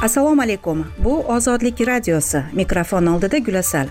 Assalomu alaykum. Bu Ozodlik radiosi. Mikrofon oldida Gulasal.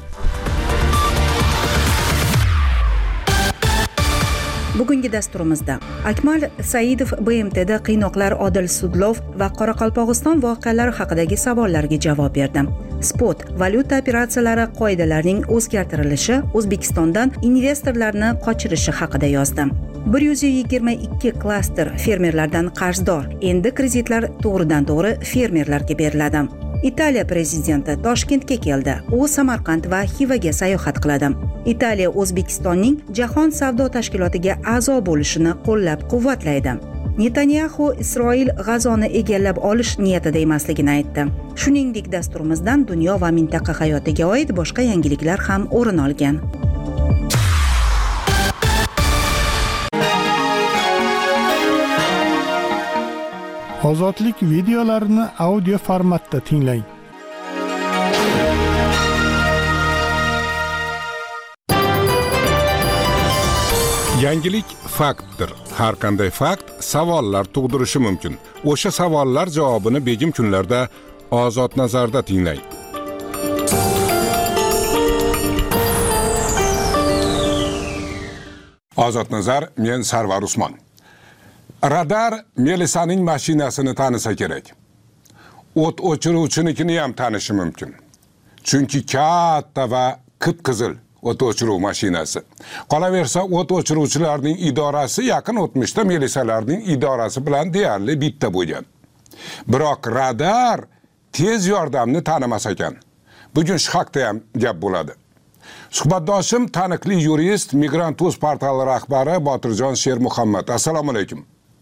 Bugungi dasturimizda Akmal Saidov BMTda qiynoqlar Odil Sudlov va Qoraqalpog'iston voqealari haqidagi savollarga javob berdi. Spot valyuta operatsiyalari qoidalarining o'zgartirilishi O'zbekistondan investorlarni qochirishi haqida yozdi. 122 klaster fermerlardan qarzdor. Endi kreditlar to'g'ridan-to'g'ri fermerlarga beriladi. Italiya prezidenti Toshkentga keldi. U Samarqand va Xivaga sayohat qiladi. Italiya O'zbekistonning Jahon savdo tashkilotiga a'zo bo'lishini qo'llab-quvvatlaydi. Netanyahu Isroil G'azoni egallab olish niyatida emasligini aytdi. Shuningdek, dasturimizdan dunyo va mintaqa hayotiga oid boshqa yangiliklar ham o'rin olgan. Ozodlik videolarini audio formatda tinglang. Yangilik faktdir. Har qanday fakt savollar tug'dirishi mumkin. O'sha savollar javobini begim kunlarda Ozod nazarda tinglang. Ozod nazar, men Sarvar Usmon. Radar Melisaning mashinasini tanisa kerak. O't o'chiruvchinikini ham tanishi mumkin. Chunki katta va qip-qizil o't o'chiruv mashinasi. Qolaversa, o't o'chiruvchilarning idorasi yaqin o'tmishda Melisalarning idorasi bilan deyarli bitta bo'lgan. Biroq radar tez yordamni tanimas ekan. Bugun shu haqda ham gap bo'ladi. Suhbatdoshim taniqli yurist, Migrant.uz portali rahbari Botirjon Shermuhammad. Assalomu alaykum.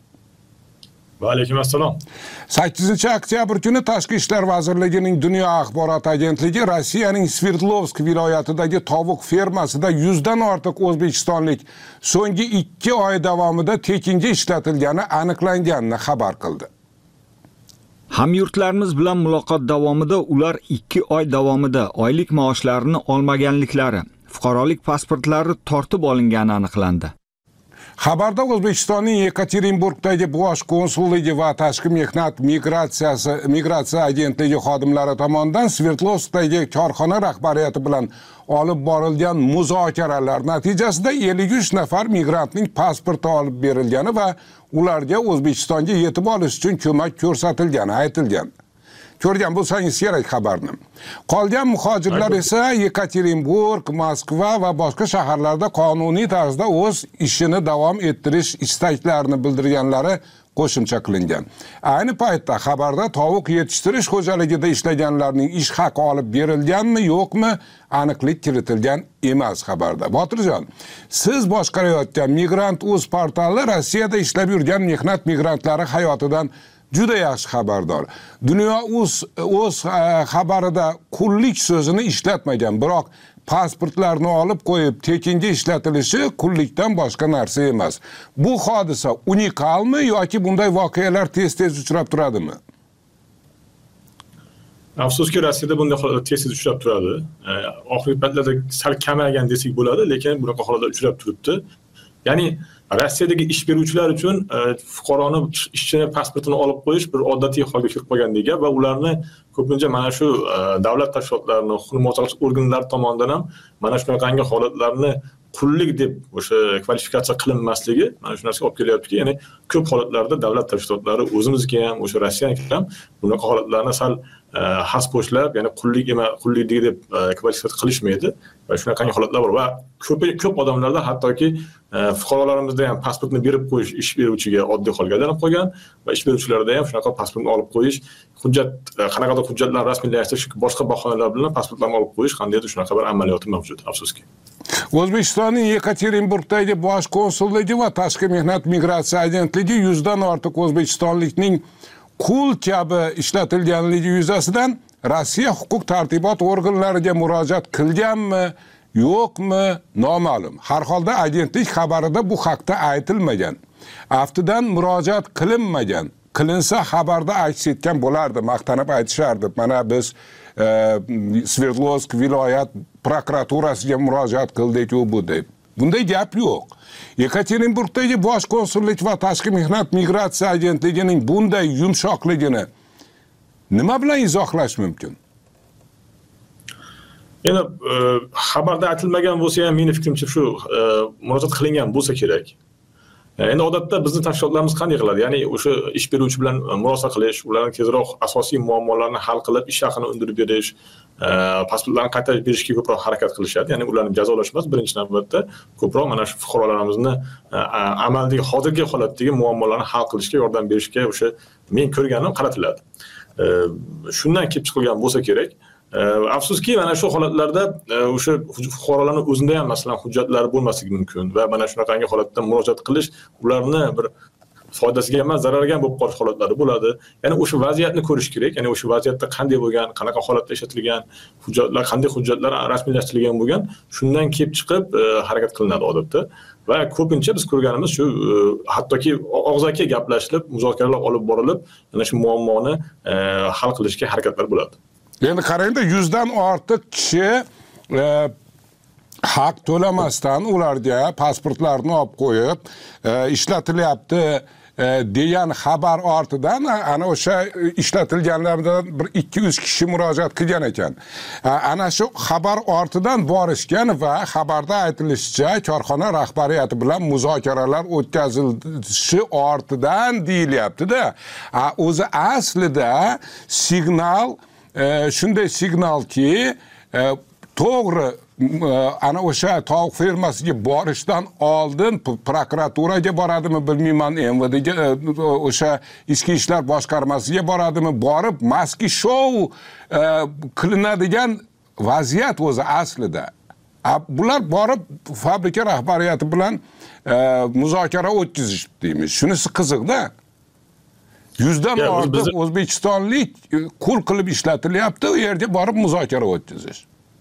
Va alaykum assalom. 8-oktyabr kuni Tashqi ishlar vazirligining Dunyo axborot agentligi Rossiyaning Sverdlovsk viloyatidagi tovuq fermasida 100 dan ortiq o'zbekistonlik so'nggi 2 oy davomida tekinga ishlatilgani aniqlanganini xabar qildi. Hamyurtlarimiz bilan muloqot davomida ular 2 oy davomida oylik maoshlarini olmaganliklari, fuqarolik pasportlari tortib olingani aniqlandi. Xabarda O'zbekistonning Yekaterinburgdagi bosh konsulligi va tashqi mehnat migratsiya agentligi xodimlari tomonidan Sverdlovskdagi korxona rahbariyati bilan olib borilgan muzokaralar natijasida 53 nafar migrantning pasporti olib berilgani va ularga O'zbekistonga yetib olish uchun ko'mak ko'rsatilgani aytilgan. Ko'rgan bo'lsangiz kerak xabarni. Qolgan muhojirlar esa Yekaterinburg, Moskva va boshqa shaharlarda qonuniy tarzda o'z ishini davom ettirish istaklarini bildirganlari qo'shimcha qilingan. Ayni paytda xabarda tovuq yetishtirish xo'jaligida ishlaganlarning ish haqi olib berilganmi, yo'qmi, aniqlik kiritilgan emas xabarda. Botirjon, siz boshqarayotgan Migrant.uz portali Rossiyada ishlab yurgan mehnat migrantlari hayotidan juda yaxshi xabardor. Dunyo o'z xabarida qullik so'zini ishlatmagan, biroq pasportlarni olib qo'yib tekinga ishlatilishi qullikdan boshqa narsa emas. Bu hodisa unikalmi yoki bunday voqealar tez-tez uchrab turadimi? Afsuski Rossiyada bunday holatlar tez-tez uchrab turadi. Oxirgi paytlarda sal kamaygan desak bo'ladi, lekin bunaqa holatlar uchrab turibdi. Ya'ni Rossiyadagi ish beruvchilar uchun fuqaroni ishchini pasportini olib qo'yish bir odatiy holga kirib qolgandek va ularni ko'pincha mana shu davlat tashkilotlarining huquqni muhofaza organlari tomonidan ham mana shunaqangi holatlarni qullik deb o'sha kvalifikatsiya qilinmasligi mana shu narsaga olib kelyaptiki, ya'ni ko'p holatlarda davlat tashkilotlari o'zimizga ham, o'sha Rossiyaniki ham bunaqa holatlarni sal haspo'shlab, ya'ni qullik deb kvalifikatsiya qilishmaydi va shunaqangi holatlar bor va ko'p odamlarda hattoki fuqarolarimizda ham pasportni berib qo'yish ish beruvchiga oddiy holga aylanib qolgan va ish beruvchilarda ham shunaqa pasportni olib qo'yish, qanaqadir hujjatlarni rasmiylashtirish, boshqa bahonalar bilan pasportlarni olib qo'yish qandaydir shunaqa bir amaliyoti mavjud, afsuski. O'zbekistonning Yekaterinburgdagi bosh konsulligi va tashqi mehnat migratsiya agentligi 100 dan ortiq o'zbekistonlikning qul kabi ishlatilganligi yuzasidan Rossiya huquq tartibot organlariga murojaat qilganmi, yo'qmi, noma'lum. Har holda agentlik xabarida bu haqda aytilmagan. Aftidan murojaat qilinmagan. Qilinsa xabarda aks etgan bo'lardi, maqtanib aytishardi. Mana biz Sverdlovsk viloyat prokuraturasiga murojaat qildik bu deb. Bunday gap yo'q. Yekaterinburgdagi bosh konsullik va tashqi mehnat migratsiya agentligining bunday yumshoqligini nima bilan izohlash mumkin? Yana xabarda aytilmagan bo'lsa ham meni fikrimcha shu murojaat qilingan bo'lsa kerak. Endi odatda bizning tashkilotlarimiz qanday qiladi? Ya'ni o'sha ish beruvchi bilan murosa qilish, ularni tezroq asosiy muammolarni hal qilib, ish haqini undirib berish, pasportlarni qaytarib berishga ko'proq harakat qilishadi. Ya'ni ularni jazolash emas, birinchi navbatda ko'proq mana shu fuqarolarimizni amaldagi hozirgi holatdagi muammolarni hal qilishga yordam berishga o'sha men ko'rganim qaratiladi. Shundan kelib chiqilgan bo'lsa kerak. Afsuski mana shu holatlarda o'sha fuqarolarning o'zida ham masalan hujjatlari bo'lmasligi mumkin va mana shunaqangi holatda murojaat qilish ularni bir foydasiga emas, zararga bo'lib qolish holatlari bo'ladi. Ya'ni o'sha vaziyatni ko'rish kerak. Ya'ni o'sha vaziyatda qanday bo'lgan, qanaqa holatda ishlatilgan, hujjatlar qanday hujjatlar rasmiylashtirilgan bo'lgan, shundan kelib chiqib harakat qilinadi odatda. Va ko'pincha biz ko'rganimiz shu hattoki og'zaki gaplashilib, muzokaralar olib borilib, mana shu muammoni hal qilishga harakatlar bo'ladi. Endi qarangda 100 dan ortiq kishi haq to'lamasdan ularga pasportlarini olib qo'yib ishlatilyapti degan xabar ortidan ana o'sha ishlatilganlardan bir 200 kishi murojaat qilgan ekan. Ana shu xabar ortidan borishgan va xabarda aytilishicha korxona rahbariyati bilan muzokaralar o'tkazilishi ortidan deyilyapti-da. O'zi aslida signal shunday signalki to'g'ri ana o'sha tovuq fermasiga borishdan oldin prokuraturaga boradimi bilmayman, MVDga o'sha ichki ishlar boshqarmasiga boradimi, borib maski shou qilinadigan vaziyat o'zi aslida. Bular borib fabrika rahbariyati bilan muzokara o'tkazishdi deymiz. Shunisi qiziqda. 100 dan ortiq o'zbekistonlik qul qilib ishlatilyapti, u yerga borib muzokara o'tkazish.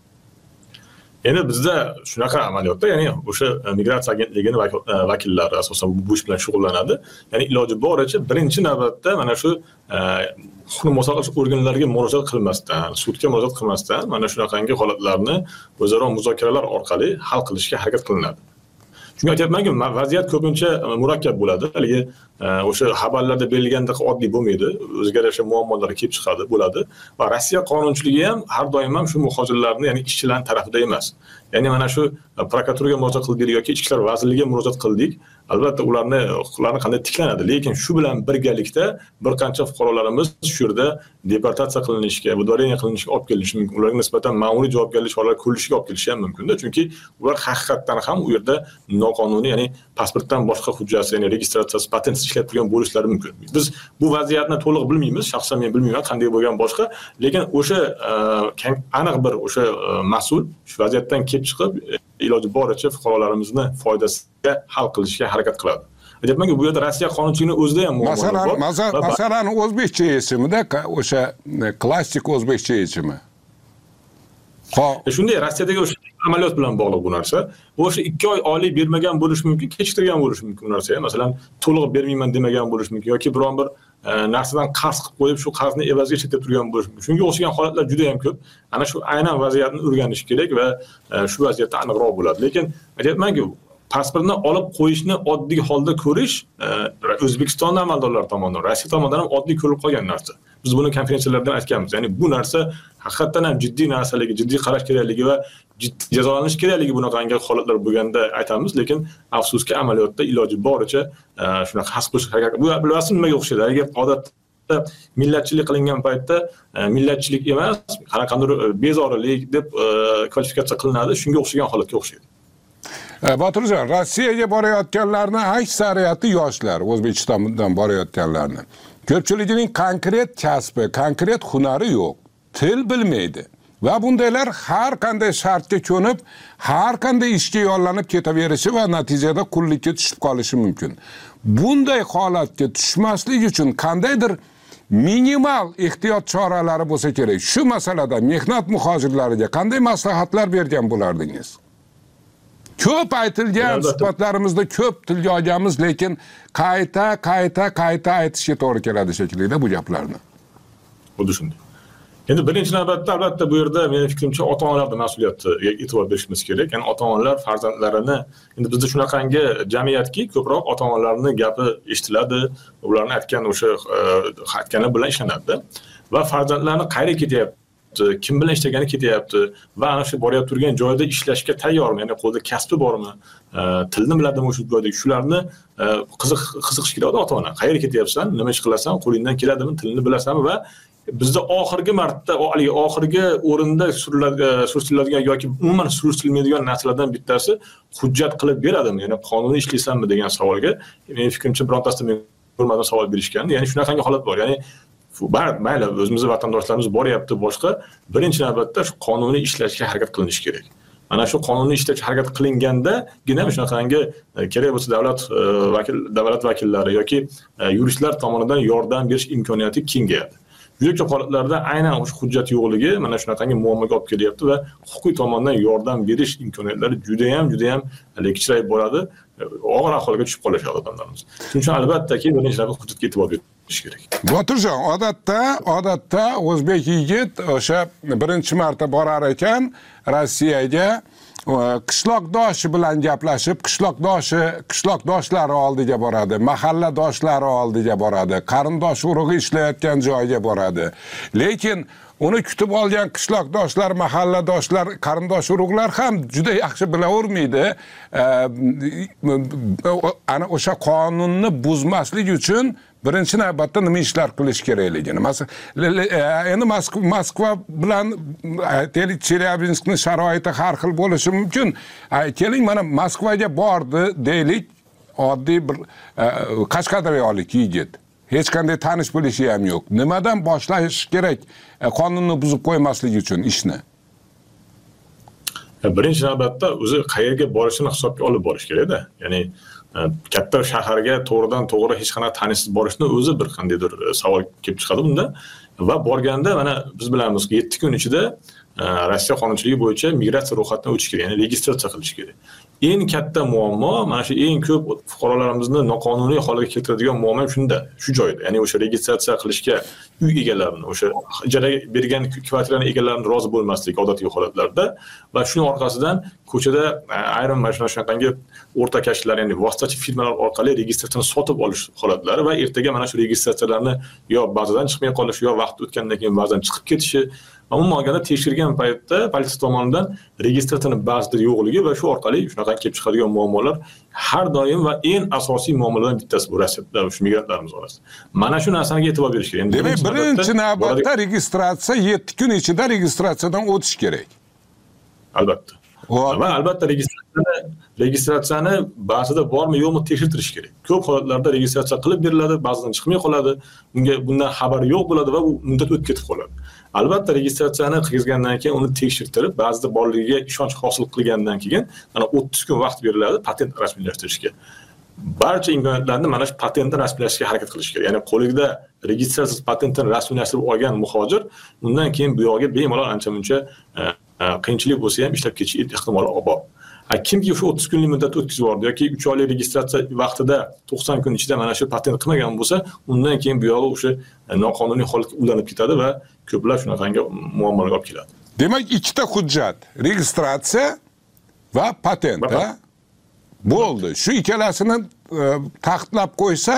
Endi bizda shunaqa amaliyotda, ya'ni o'sha migratsiya agentligining vakillari asosan bu ish bilan shug'ullanadi. Ya'ni iloji boricha birinchi navbatda mana shu huquqni muhofaza qilish organlariga murojaat qilmasdan, sudga murojaat qilmasdan mana shunaqangi holatlarni o'zaro muzokaralar orqali hal qilishga harakat qilinadi. Shunga aytyapmanki, vaziyat ko'pincha murakkab bo'ladi. Haligi o'sha xabarlarda berilgandek oddiy bo'lmaydi. O'ziga yarasha muammolar kelib chiqadi, bo'ladi. Va Rossiya qonunchiligi ham har doim ham shu muhojirlarni, ya'ni ishchilarning tarafida emas. Ya'ni mana shu prokuraturaga murojaat qildik yoki ichki ishlar vazirligiga murojaat qildik. Albatta ularni huquqlari qanday tiklanadi, lekin shu bilan birgalikda bir qancha fuqarolarimiz shu yerda deportatsiya qilinishga, выдворение qilinishga olib kelinishi mumkin. Ularga nisbatan ma'muriy javobgarlik choralari ko'rilishiga olib kelishi ham mumkin-da, chunki ular haqiqatan ham u yerda noqonuniy, ya'ni pasportdan boshqa hujjat, ya'ni registratsiyasi, patentsiz ishlab turgan bo'lishlari mumkin. Biz bu vaziyatni to'liq bilmaymiz, shaxsan men bilmayman qanday bo'lgan boshqa, lekin o'sha aniq bir o'sha mas'ul shu vaziyatdan kelib chiqib iloji boricha fuqarolarimizni foydasiga hal qilishga harakat qiladi. Aytayapmanki, bu yerda Rossiya qonunchiligining o'zida ham muammolar bor. Masalan, o'zbekcha yechimida o'sha klassik o'zbekcha yechimi. Shunday Rossiyadagi o'sha amaliyot bilan bog'liq bu narsa. O'sha 2 oy oylik bermagan bo'lishi mumkin, kechiktirgan bo'lishi mumkin bu narsa. Masalan, to'liq bermayman demagan bo'lishi mumkin yoki biron bir narsadan qarz qilib qo'yib, shu qarzni evaziga chetga turgan bo'lishi mumkin. Shunga o'xshagan holatlar juda ham ko'p. Ana shu aynan vaziyatni o'rganish kerak va shu vaziyatda aniqroq bo'ladi. Lekin aytayapmanki, pasportni olib qo'yishni oddiy holda ko'rish O'zbekiston amaldorlari tomonidan, Rossiya tomonidan ham oddiy ko'rilib qolgan narsa. Biz buni konferensiyalarda aytganmiz. Ya'ni bu narsa haqiqatan ham jiddiy narsaligi, jiddiy qarash kerakligi va jiddiy jazolanish kerakligi bunaqangi holatlar bo'lganda aytamiz, lekin afsuski amaliyotda iloji boricha shunaqa his qilish harakat. Bu bilasizmi nimaga o'xshaydi? Agar odatda millatchilik qilingan paytda millatchilik emas, qanaqadir bezorilik deb kvalifikatsiya qilinadi, shunga o'xshagan holatga o'xshaydi. Boturjon, Rossiyaga borayotganlarning aksariyati yoshlar, O'zbekistondan borayotganlarning. Ko'pchiligining konkret kasbi, konkret hunari yo'q, til bilmaydi. Va bundaylar har qanday shartga ko'nib, har qanday ishga yollanib ketaverishi va natijada qullikka tushib qolishi mumkin. Bunday holatga tushmaslik uchun qandaydir minimal ehtiyot choralari bo'lsa kerak. Shu masalada mehnat muhojirlariga qanday maslahatlar bergan bo'lardingiz? Ko'p aytilgan, suhbatlarimizda ko'p tilga olganmiz, lekin qayta aytishga to'g'ri keladi shekilli bu gaplarni. Xuddi shunday. Endi birinchi navbatda albatta bu yerda mening fikrimcha ota-onalarning mas'uliyatiga e'tibor berishimiz kerak. Ya'ni ota-onalar farzandlarini, endi bizda shunaqangi jamiyatki, ko'proq ota-onalarning gapi eshitiladi, ularning aytgan o'sha aytgani bilan ishlanadi. va farzandlarni qayerga ketyapti, kim bilan ishlagani ketyapti va ana shu borib turgan joyda ishlashga tayyormi, ya'ni qo'lida kasbi bormi, tilni biladimi o'sha joyda, shularni qiziqish kerak ota-ona. Qayerga ketyapsan, nima ish qilasan, qo'lingdan keladimi, tilni bilasanmi va bizda oxirgi marta, oxirgi o'rinda surishtiriladigan yoki umuman surishtirilmaydigan narsalardan bittasi hujjat qilib beradimi, ya'ni qonuniy ishlaysanmi degan savolga mening fikrimcha birontasida men ko'rmadim savol berishgan. Ya'ni shunaqangi holat bor. Ya'ni mayli o'zimizning vatandoshlarimiz boryapti boshqa, birinchi navbatda shu qonuniy ishlashga harakat qilinish kerak. Mana shu qonuniy ishlashga harakat qilingandagina shunaqangi kerak bo'lsa davlat vakillari yoki yuristlar tomonidan yordam berish imkoniyati kengayadi. Juda ko'p holatlarda aynan o'sha hujjat yo'qligi mana shunaqangi muammoga olib kelyapti va huquqiy tomondan yordam berish imkoniyatlari juda ham kichrayib boradi, og'ir ahvolga tushib qolishadi odamlarimiz. Shuning uchun albattaki birinchi navbatda hujjatga e'tibor berish kerak. Botirjon, odatda o'zbek yigit o'sha birinchi marta borar ekan Rossiyaga, qishloqdoshi bilan gaplashib, qishloqdoshlari oldiga boradi, mahalladoshlari oldiga boradi, qarindosh urug'i ishlayotgan joyga boradi. Lekin uni kutib olgan qishloqdoshlar, mahalladoshlar, qarindosh urug'lar ham juda yaxshi bilavermaydi. Ana o'sha qonunni buzmaslik uchun birinchi navbatda nima ishlar qilish kerakligini. Endi Moskva bilan Chelyabinskning sharoiti har xil bo'lishi mumkin. Keling, mana Moskvaga bordi deylik, oddiy bir qashqadaryolik yigit. Hech qanday tanish bilishi ham yo'q. Nimadan boshlash kerak qonunni buzib qo'ymaslik uchun ishni? Birinchi navbatda o'zi qayerga borishini hisobga olib borish kerak-da. Ya'ni katta shaharga to'g'ridan-to'g'ri hech qanaqa tanishsiz borishni o'zi bir qandaydir savol kelib chiqadi bunda. Va borganda mana biz bilamiz, 7 kun ichida Rossiya qonunchiligi bo'yicha migratsiya ro'yxatidan o'tish kerak, ya'ni registratsiya qilish kerak. Eng katta muammo mana shu eng ko'p fuqarolarimizni noqonuniy holga keltiradigan muammo shunda, shu joyda. Ya'ni o'sha registratsiya qilishga uy egalarini, o'sha ijaraga bergan kvartiraning egalarini rozi bo'lmaslik odatiy holatlarda va shuning orqasidan ko'chada ayrim mana shunaqangi o'rtakashlar, ya'ni vositachi firmalar orqali registratsiyani sotib olish holatlari va ertaga mana shu registratsiyalarni yo bazadan chiqmay qolishi, yo vaqt o'tgandan keyin ba'zan chiqib ketishi. Umuman olganda tekshirgan paytda politsiya tomonidan registratsiyaning ba'zida yo'qligi va shu orqali shunaqa kelib chiqadigan muammolar har doim va eng asosiy muammolardan bittasi bu Rossiyada shu migrantlarimiz orasida. Mana shu narsaga e'tibor berish kerak. Demak, birinchi navbatda registratsiya 7 kun ichida registratsiyadan o'tish kerak. Albatta. Va albatta registratsiyani ba'zida bormi yo'qmi tekshirtirish kerak. Ko'p holatlarda registratsiya qilib beriladi, ba'zidan chiqmay qoladi. Bundan xabar yo'q bo'ladi va u muddat o'tib ketib qoladi. Albatta registratsiyani qilgandan keyin uni tekshirtirib, ba'zida borligiga ishonch hosil qilgandan keyin mana 30 kun vaqt beriladi patent rasmiylashtirishga. Barcha imkoniyatlarni mana shu patentni rasmiylashtirishga harakat qilish kerak. Ya'ni qo'lida registratsiya patentini rasmiylashtirib olgan muhojir undan keyin bu yoqga bemalol ancha-muncha qiyinchilik bo'lsa ham ishlab ketish ehtimoli bor. Kimki shu 30 kunlik muddatni o'tkazib yubordi yoki 3 oylik registratsiya vaqtida 90 kun ichida mana shu patent qilmagan bo'lsa, undan keyin bu yog'i o'sha noqonuniy holatga ulanib ketadi va ko'plab shunaqangi muammolarga olib keladi. Demak, ikkita hujjat, registratsiya va patent, bo'ldi. Shu ikkalasini taxtlab qo'ysa,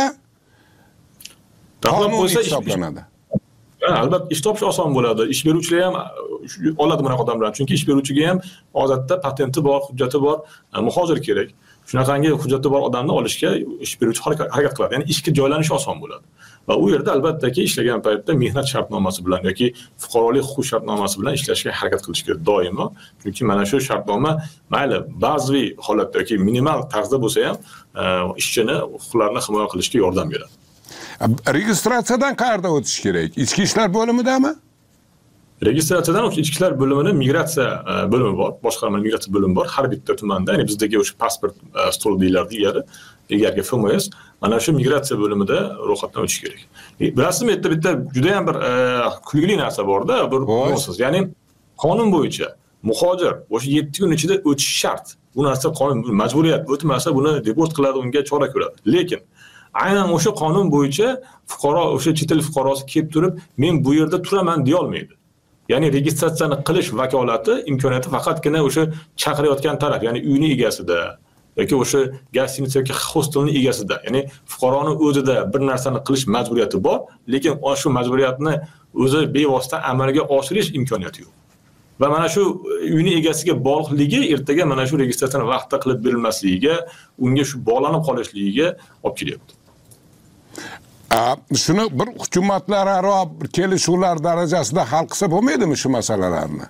hisoblanadi. Albatta ish topish oson bo'ladi. Ish beruvchilar ham oladi bunaqa odamlar. Chunki ish beruvchiga ham odatda patenti bor, hujjati bor, muhojir kerak. Shunaqangi hujjati bor odamni olishga ish beruvchi harakat qiladi. Ya'ni ishga joylanish oson bo'ladi. Va u yerda albattaki ishlagan paytda mehnat shartnomasi bilan yoki fuqarolik huquq shartnomasi bilan ishlashga harakat qilish kerak doimo. Chunki mana shu shartnoma mayli ba'zi holatda yoki minimal tarzda bo'lsa ham ishchini huquqlarini himoya qilishga yordam beradi. Registratsiyadan qayerda o'tish kerak? Ichki ishlar bo'limidami? Registratsiyadan ichki ishlar bo'limini migratsiya bo'limi bor, boshqarma migratsiya bo'limi bor har bitta tumanda. Ya'ni bizdagi o'sha pasport stol deyiladi ilgari FMS, mana shu migratsiya bo'limida ro'yxatdan o'tish kerak. Bilasizmi, bitta juda ham bir kulgili narsa bor-da, bir bo'lsiz. Ya'ni qonun bo'yicha muhojir o'sha 7 kun ichida o'tish shart. Bu narsa qonun majburiyat, o'tmasa buni deport qiladi, unga chora ko'radi. Lekin aynan o'sha qonun bo'yicha fuqaro, o'sha chet el fuqarosi kelib turib, men bu yerda turaman deya olmaydi. Ya'ni registratsiyani qilish vakolati, imkoniyati faqatgina o'sha chaqirayotgan taraf, ya'ni uyning egasida yoki o'sha gostinitsa yoki hostelning egasida. Ya'ni fuqaroning o'zida bir narsani qilish majburiyati bor, lekin shu majburiyatni o'zi bevosita amalga oshirish imkoniyati yo'q. Va mana shu uyni egasiga bog'liqligi ertaga mana shu registratsiyani vaqtida qilib berilmasligiga, unga shu bog'lanib qolishligiga olib kelyapti. Shuni bir hukumatlararo kelishuvlar darajasida hal qilsa bo'lmaydimi shu masalalarni?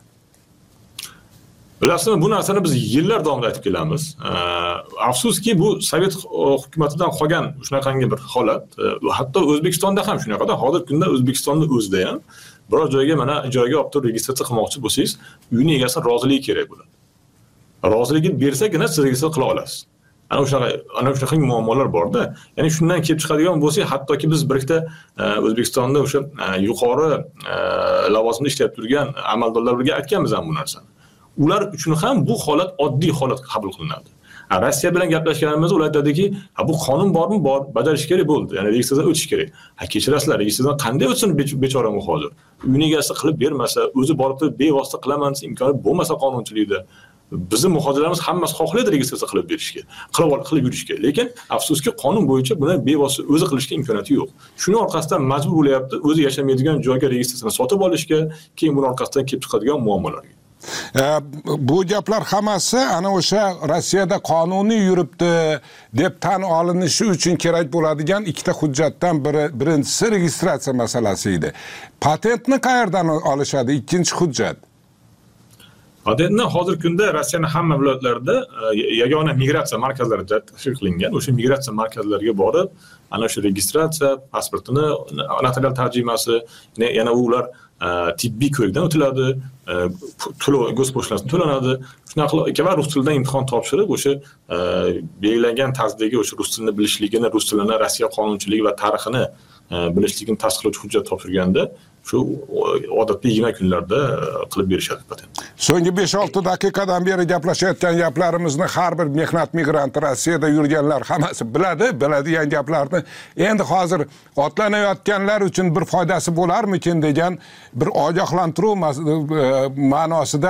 Bilasizmi, bu narsani biz yillar davomida aytib kelamiz. Afsuski bu Sovet hukumatidan qolgan shunaqangi bir holat. Hatto O'zbekistonda ham shunaqada. Hozirgi kunda O'zbekistonda o'zida ham biror joyga mana ijaraga olib turib registratsiya qilmoqchi bo'lsangiz, uyni egasi roziligi kerak bo'ladi. Roziligini bersagina siz registratsiya qila olasiz. Ana shunaqa muammolar bor-da. Ya'ni shundan kelib chiqadigan bo'lsa, hattoki biz bir ikkita O'zbekistonda o'sha yuqori lavozimda ishlab turgan amaldorlar birga aytganmiz ham bu narsani. Ular uchun ham bu holat oddiy holat qabul qilinadi. Rossiya bilan gaplashganimizda ular aytadiki, bu qonun bormi? Bor, bajarish kerak bo'ldi. Ya'ni registratsiyadan o'tish kerak. Kechirasizlar, registratsiyadan qanday o'tsin bechora muhojir? Uyni egasi qilib bermasa, o'zi borib turib bevosita qilaman desa imkoni bo'lmasa qonunchilikda. Bizning muhojirlarimiz hammasi xohlaydi registratsiya qilib berishga, qilib yurishga. Lekin afsuski qonun bo'yicha buni bevosita o'zi qilishga imkoniyati yo'q. Shuning orqasidan majbur bo'lyapti o'zi yashamaydigan joyga registratsiyani sotib olishga, keyin buning orqasidan kelib chiqadigan muammolarga. Bu gaplar hammasi ana o'sha Rossiyada qonuniy yuribdi deb tan olinishi uchun kerak bo'ladigan ikkita hujjatdan birinchisi registratsiya masalasi edi. Patentni qayerdan olishadi? Ikkinchi hujjat. Patentni hozirgi kunda Rossiyaning hamma viloyatlarida yagona migratsiya markazlari tashkil qilingan. O'sha migratsiya markazlariga borib, ana shu registratsiya, pasportini notarial tarjimasi, yana ular tibbiy ko'rikdan o'tiladi, to'lov go'spochtasini to'lanadi. Shunaqa qilib rus tilidan imtihon topshirib, o'sha belgilangan tarzdagi o'sha rus tilini bilishligini, rus tilini, Rossiya qonunchiligi va tarixini bilishligini tasdiqlovchi hujjat topshirganda, shu odatda 20 kunlarda qilib berishadi patent. So'nggi 5-6 daqiqadan beri gaplashayotgan gaplarimizni har bir mehnat migranti Rossiyada yurganlar hammasi biladigan gaplarni endi hozir otlanayotganlar uchun bir foydasi bo'larmikin degan bir ogohlantiruv ma'nosida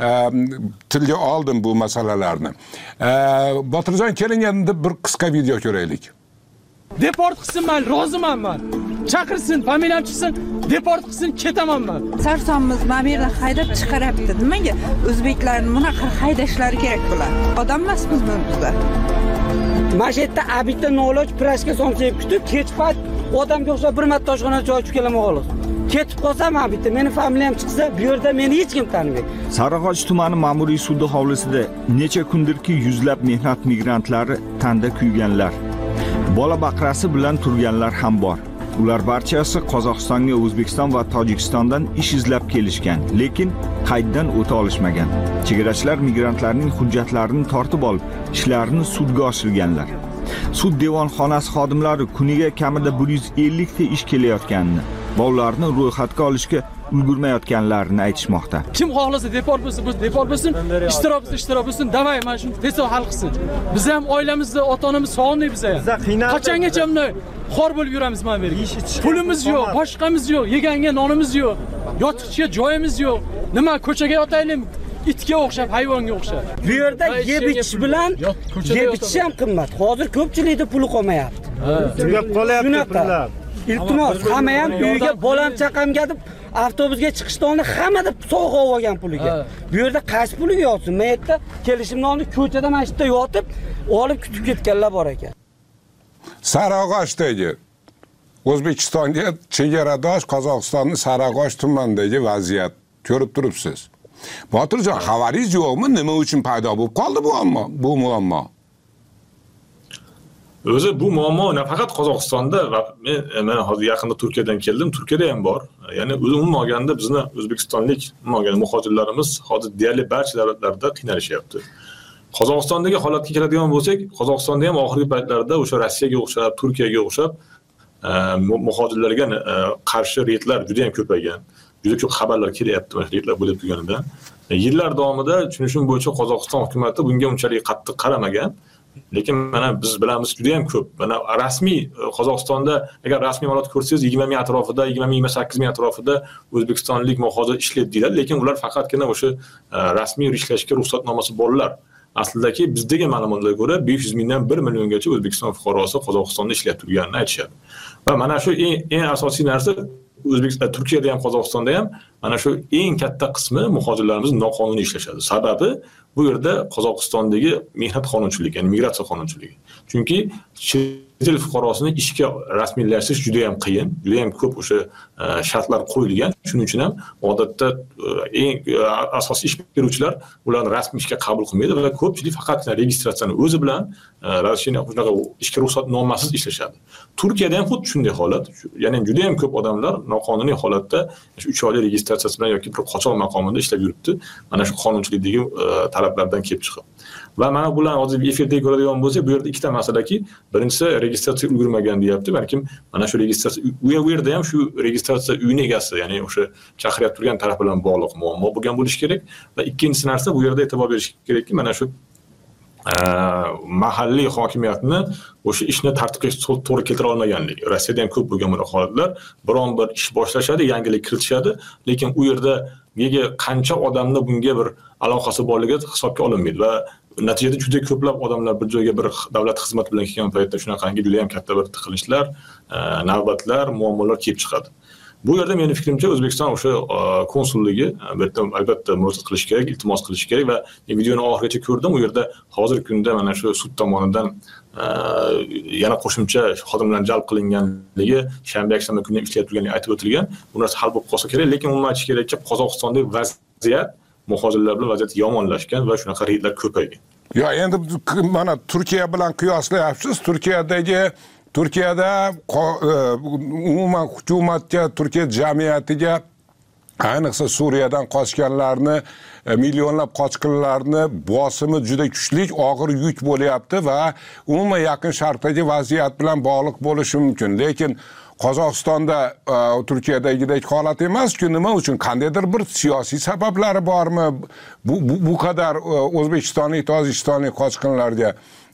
tilga oldim bu masalalarni. Botirjon, keling endi bir qisqa video ko'raylik. Deport qilsin, men roziman. Chaqirsin, familiyam chiqsin, deport qilsin, ketaman men. Sarsonmiz, mana bu yerdan haydab chiqaryapti. Nimaga o'zbeklarni bunaqa haydashlari kerak bo'ladi? Odam emasmiz bizlar. Mana shu yerda abitda noloj prashka somsayib kutib, kech payt odamga o'xshab bir marta oshxonaga joy tushib kelaman xolos. Ketib qolsam abitda meni familiyam chiqsa, bu yerda meni hech kim tanimaydi. Sarig'och tumani ma'muriy sudi hovlisida necha kundirki yuzlab mehnat migrantlari tanda kuyganlar. Bola baqrasi bilan turganlar ham bor. Ular barchasi Qozog'istonga, O'zbekiston va Tojikistondan ish izlab kelishgan, lekin qayddan o'ta olishmagan. Chegarachilar migrantlarning hujjatlarini tortib olib, ishlarini sudga oshirganlar. Sud devonxonasi xodimlari kuniga kamida 150 ta ish kelayotganini va ularni ro'yxatga olishga ulgurmayotganlarini aytishmoqda. Kim xohlasa deport bo'lsin, deport bo'lsin, ishtirok bo'lsin, davay mana shuni tezroq hal qilsin. Biz ham oilamizda ota-onamiz sog'indik biz ham. Qachongacha bunday xor bo'lib yuramiz mana bu yerga? Pulimiz yo'q, boshqamiz yo'q, yeganga nonimiz yo'q, yotiqcha joyimiz yo'q. Nima ko'chaga yotaylik? Itga o'xshab, hayvonga o'xshab. Bu yerda yeb ichish bilan yeb ichish ham qimmat. Hozir ko'pchilikda puli qolmayapti. Tugab qolyapti pullar. Iltimos, hamma ham uyga bolam chaqamga deb avtobusga chiqishdan oldin hammada sovg'a olgan puliga. Bu yerda qaysi puliga yotsin? Men yerda kelishimdan oldin ko'chada mana shu yerda yotib, olib kutib ketganlar bor ekan. Sarig'ochdagi O'zbekistonga chegaradosh Qozog'istonning Sarig'och tumanidagi vaziyat ko'rib turibsiz. Botirjon, xabaringiz yo'qmi? Nima uchun paydo bo'lib qoldi bu muammo? O'zi bu muammo nafaqat Qozog'istonda va men hozir yaqinda Turkiyadan keldim. Turkiyada ham bor. Ya'ni umuman olganda bizni o'zbekistonlik muhojirlarimiz hozir deyarli barcha davlatlarda qiynalishyapti. Qozog'istondagi holatga keladigan bo'lsak, Qozog'istonda ham oxirgi paytlarda o'sha Rossiyaga o'xshab, Turkiyaga o'xshab muhojirlarga qarshi reydlar juda ham ko'paygan. Juda ko'p xabarlar kelyapti mana reydlar bo'lib turganidan. Yillar davomida tushunishim bo'yicha Qozog'iston hukumati bunga unchalik qattiq qaramagan. Lekin mana biz bilamiz juda ham ko'p. Mana rasmiy Qozog'istonda agar rasmiy ma'lumot ko'rsangiz 20 ming atrofida, 28 ming atrofida o'zbekistonlik muhojir ishlaydi deyiladi, lekin ular faqatgina o'sha rasmiy ishlashga ruxsatnomasi borlar. Aslidagi bizdagi ma'lumotlarga ko'ra 500 mingdan 1 milliongacha O'zbekiston fuqarosi Qozog'istonda ishlab turganini aytishadi. va mana shu eng asosiy narsa O'zbekiston, Turkiyada ham, Qozog'istonda ham mana shu eng katta qismi muhojirlarimiz noqonuniy ishlashadi. Sababi bu yerda Qozog'istondagi mehnat qonunchiligi, ya'ni migratsiya qonunchiligi. Chunki chet el fuqarosini ishga rasmiylashtirish juda ham qiyin, juda ham ko'p o'sha shartlar qo'yilgan. Shuning uchun ham odatda eng asosiy ish beruvchilar ularni rasmiy ishga qabul qilmaydi va ko'pchilik faqat registratsiyani o'zi bilan shunaqa ishga ruxsatnomasiz ishlashadi. Turkiyada ham xuddi shunday holat, ya'ni juda ham ko'p odamlar noqonuniy holatda 3 oylik registratsiyasi bilan yoki bir qochoq maqomida ishlab yuribdi. Mana shu qonunchilikdagi talablardan kelib chiqib. Va mana bular hozir efirda ko'radigan bo'lsak, bu yerda ikkita masalaki, birinchisi registratsiya ulgurmagan deyapti. Balkim mana shu registratsiya u yerda ham shu registratsiya uyning egasi, ya'ni o'sha chaqirib turgan taraf bilan bog'liq muammo bo'lgan bo'lishi kerak. Va ikkinchisi narsa, bu yerda e'tibor berish kerakki, mana shu mahalliy hokimiyatni o'sha ishni tartibga to'g'ri keltira olmaganligi. Rossiyada ham ko'p bo'lgan bu holatlar. Biron bir ish boshlashadi, yangilik kiritishadi, lekin u yerda nega qancha odamni bunga bir aloqasi borligi hisobga olinmaydi va natijada juda ko'plab odamlar bir joyga bir davlat xizmati bilan kelgan paytda shunaqangi juda ham katta bir tiqilishlar, navbatlar, muammolar kelib chiqadi. Bu yerda mening fikrimcha O'zbekiston o'sha konsulligi albatta murojaat qilish kerak, iltimos qilish kerak va videoni oxirigacha ko'rdim. U yerda hozirgi kunda mana shu sud tomonidan yana qo'shimcha xodimlar jalb qilinganligi, shanba yakshanba kuni ishlayib turganligi aytib o'tilgan. Bu narsa hal bo'lib qolsa kerak, lekin umuman aytish kerakki, Qozog'istondagi vaziyat muhojirlar bilan vaziyat yomonlashgan va shunaqa reydlar ko'paygan. Ya endi mana Turkiya bilan qiyoslayapsiz. Turkiyada umuman hukumatga, Turkiya jamiyatiga, ayniqsa Suriyadan qochganlarni, millionlab qochqinlarni bosimi juda kuchli, og'ir yuk bo'lyapti va umuman Yaqin Sharqdagi vaziyat bilan bog'liq bo'lishi mumkin. Lekin Qozog'istonda Turkiyadagidek holat emas-ku, nima uchun? Qandaydir bir siyosiy sabablari bormi? Bu qadar o'zbekistonlik, tojikistonlik qochqinlarga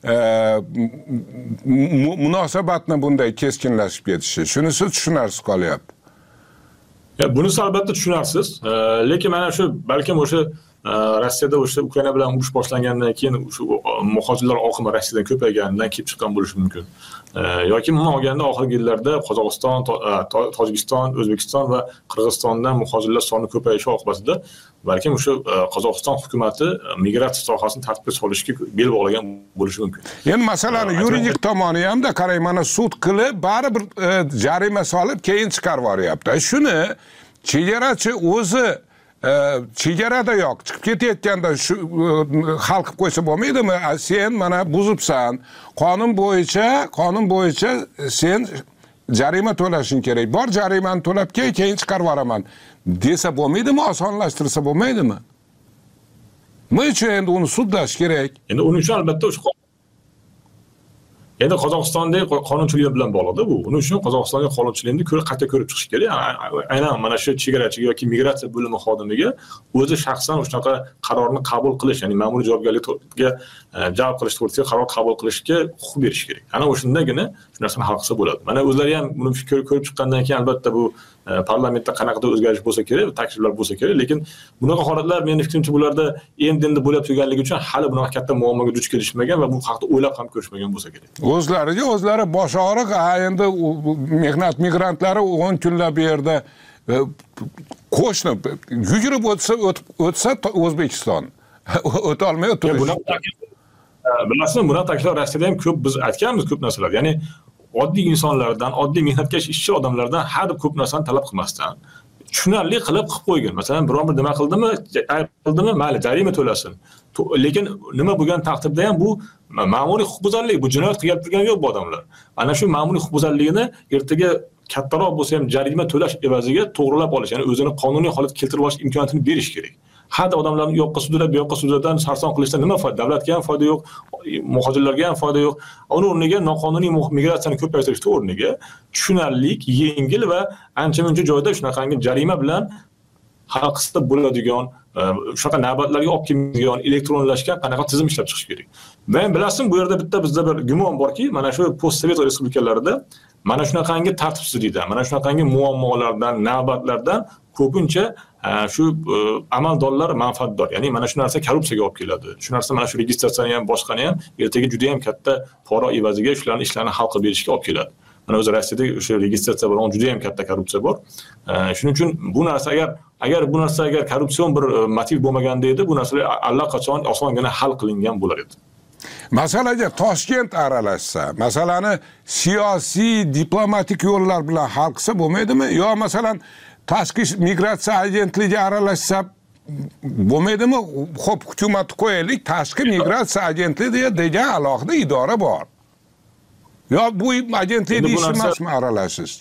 munosabatni bunday keskinlashib ketishi. Shunisi tushunarsiz qolyapti. Bunisi albatta tushunarsiz, lekin mana shu balkim o'sha Rossiyada o'sha Ukraina bilan urush boshlangandan keyin shu muhojirlar oqimi Rossiyadan ko'payganidan kelib chiqqan bo'lishi mumkin. Yoki umuman olganda oxirgi yillarda Qozog'iston, Tojikiston, O'zbekiston va Qirg'izistondan muhojirlar soni ko'payishi oqibatida balkim o'sha Qozog'iston hukumatı migratsiya sohasini tartibga solishga bel bog'lagan bo'lishi mumkin. Endi masalani yuridik tomoni hamda qarang, mana sud qilib, baribir jarima solib keyin chiqarib yuboryapti. Shuni chegarachi o'zi chegarada yo'q, chiqib ketayotganda shu hal qilib qo'ysa bo'lmaydimi? Sen mana buzibsan, qonun bo'yicha sen jarima to'lashing kerak. Bor jarimani to'lab keyin chiqarib yuboraman desa bo'lmaydimi? Osonlashtirsa bo'lmaydimi? Nima uchun endi uni sudlash kerak? Endi uning uchun albatta o'sha endi Qozog'istondagi qonunchilik bilan bog'liqda bu. Uning uchun Qozog'istonning qonunchiligini qayta ko'rib chiqish kerak. Aynan mana shu chegarachiga yoki migratsiya bo'limi xodimiga o'zi shaxsan shunaqa qarorni qabul qilish, ya'ni ma'muriy javobgarlikka jalb qilish to'g'risida qaror qabul qilishga huquq berish kerak. Ana o'shundagina shu narsani hal qilsa bo'ladi. Mana o'zlari ham buni ko'rib chiqqandan keyin albatta bu parlamentda qanaqadir o'zgarish bo'lsa kerak, takliflar bo'lsa kerak, lekin bunaqa holatlar mening fikrimcha bularda endi bo'lib turganligi uchun hali bunaqa katta muammoga duch kelishmagan va bu haqda o'ylab ham ko'rishmagan bo'lsa kerak. O'zlari bosh og'riq, endi mehnat migrantlari 10 kunlab bu yerda qo'shni yugurib o'tsa O'zbekiston o'ta olmay o'tirish. Bilasizmi, buni takliflar Rossiyada ham ko'p, biz aytganmiz ko'p narsalar. Ya'ni oddiy insonlardan, oddiy mehnatkash ishchi odamlardan har ko'p narsani talab qilmasdan tushunarli qilib qo'ygan. Masalan, biron bir nima qildimi, mayli, jarima to'lasin. Lekin nima bo'lgan taqdirda ham bu ma'muriy huquqbuzarlik, bu jinoyat qilib turgani yo'q bu odamlar. Ana shu ma'muriy huquqbuzarligini ertaga kattaroq bo'lsa ham jarima to'lash evaziga to'g'rilab olish, ya'ni o'zini qonuniy holatga keltirib olish imkoniyatini berish kerak. Hadda odamlarni u yoqqa sudlab, bu yoqqa sudladan sarson qilishdan nima foyda? Davlatga ham foyda yo'q, muhojirlarga ham foyda yo'q. Uning o'rniga noqonuniy migratsiyani ko'paytirishning o'rniga tushunarli, yengil va ancha-muncha joyda shunaqangi jarima bilan hal qilsa bo'ladigan, shunaqa navbatlarga olib kelmaydigan elektronlashgan qanaqa tizim ishlab chiqish kerak. Men bilasizmi, bu yerda bizda bir gumon borki, mana shu postsovet respublikalarida mana shunaqangi tartibsizlikdan, mana shunaqangi muammolardan, navbatlardan ko'pincha shu amaldorlar manfaatdor. Ya'ni mana shu narsa korrupsiyaga olib keladi. Shu narsa mana shu registratsiyani ham boshqani ham ertaga juda ham katta pora evaziga shularning ishlarini hal qilib berishga olib keladi. mana o'zi Rossiyada o'sha registratsiya bilan juda ham katta korrupsiya bor. Shuning uchun bu narsa agar bu narsa korrupsion bir motiv bo'lmaganda edi, bu narsalar allaqachon osongina hal qilingan bo'lar edi. Masalaga Toshkent aralashsa, masalani siyosiy, diplomatik yo'llar bilan hal qilsa bo'lmaydimi? Yo masalan tashqi migratsiya agentligi aralashsa bo'lmaydimi? Xo'p, hukumatni qo'yaylik, tashqi migratsiya agentligi degan alohida idora bor. Yo bu agentlikning ishi emasmi aralashish?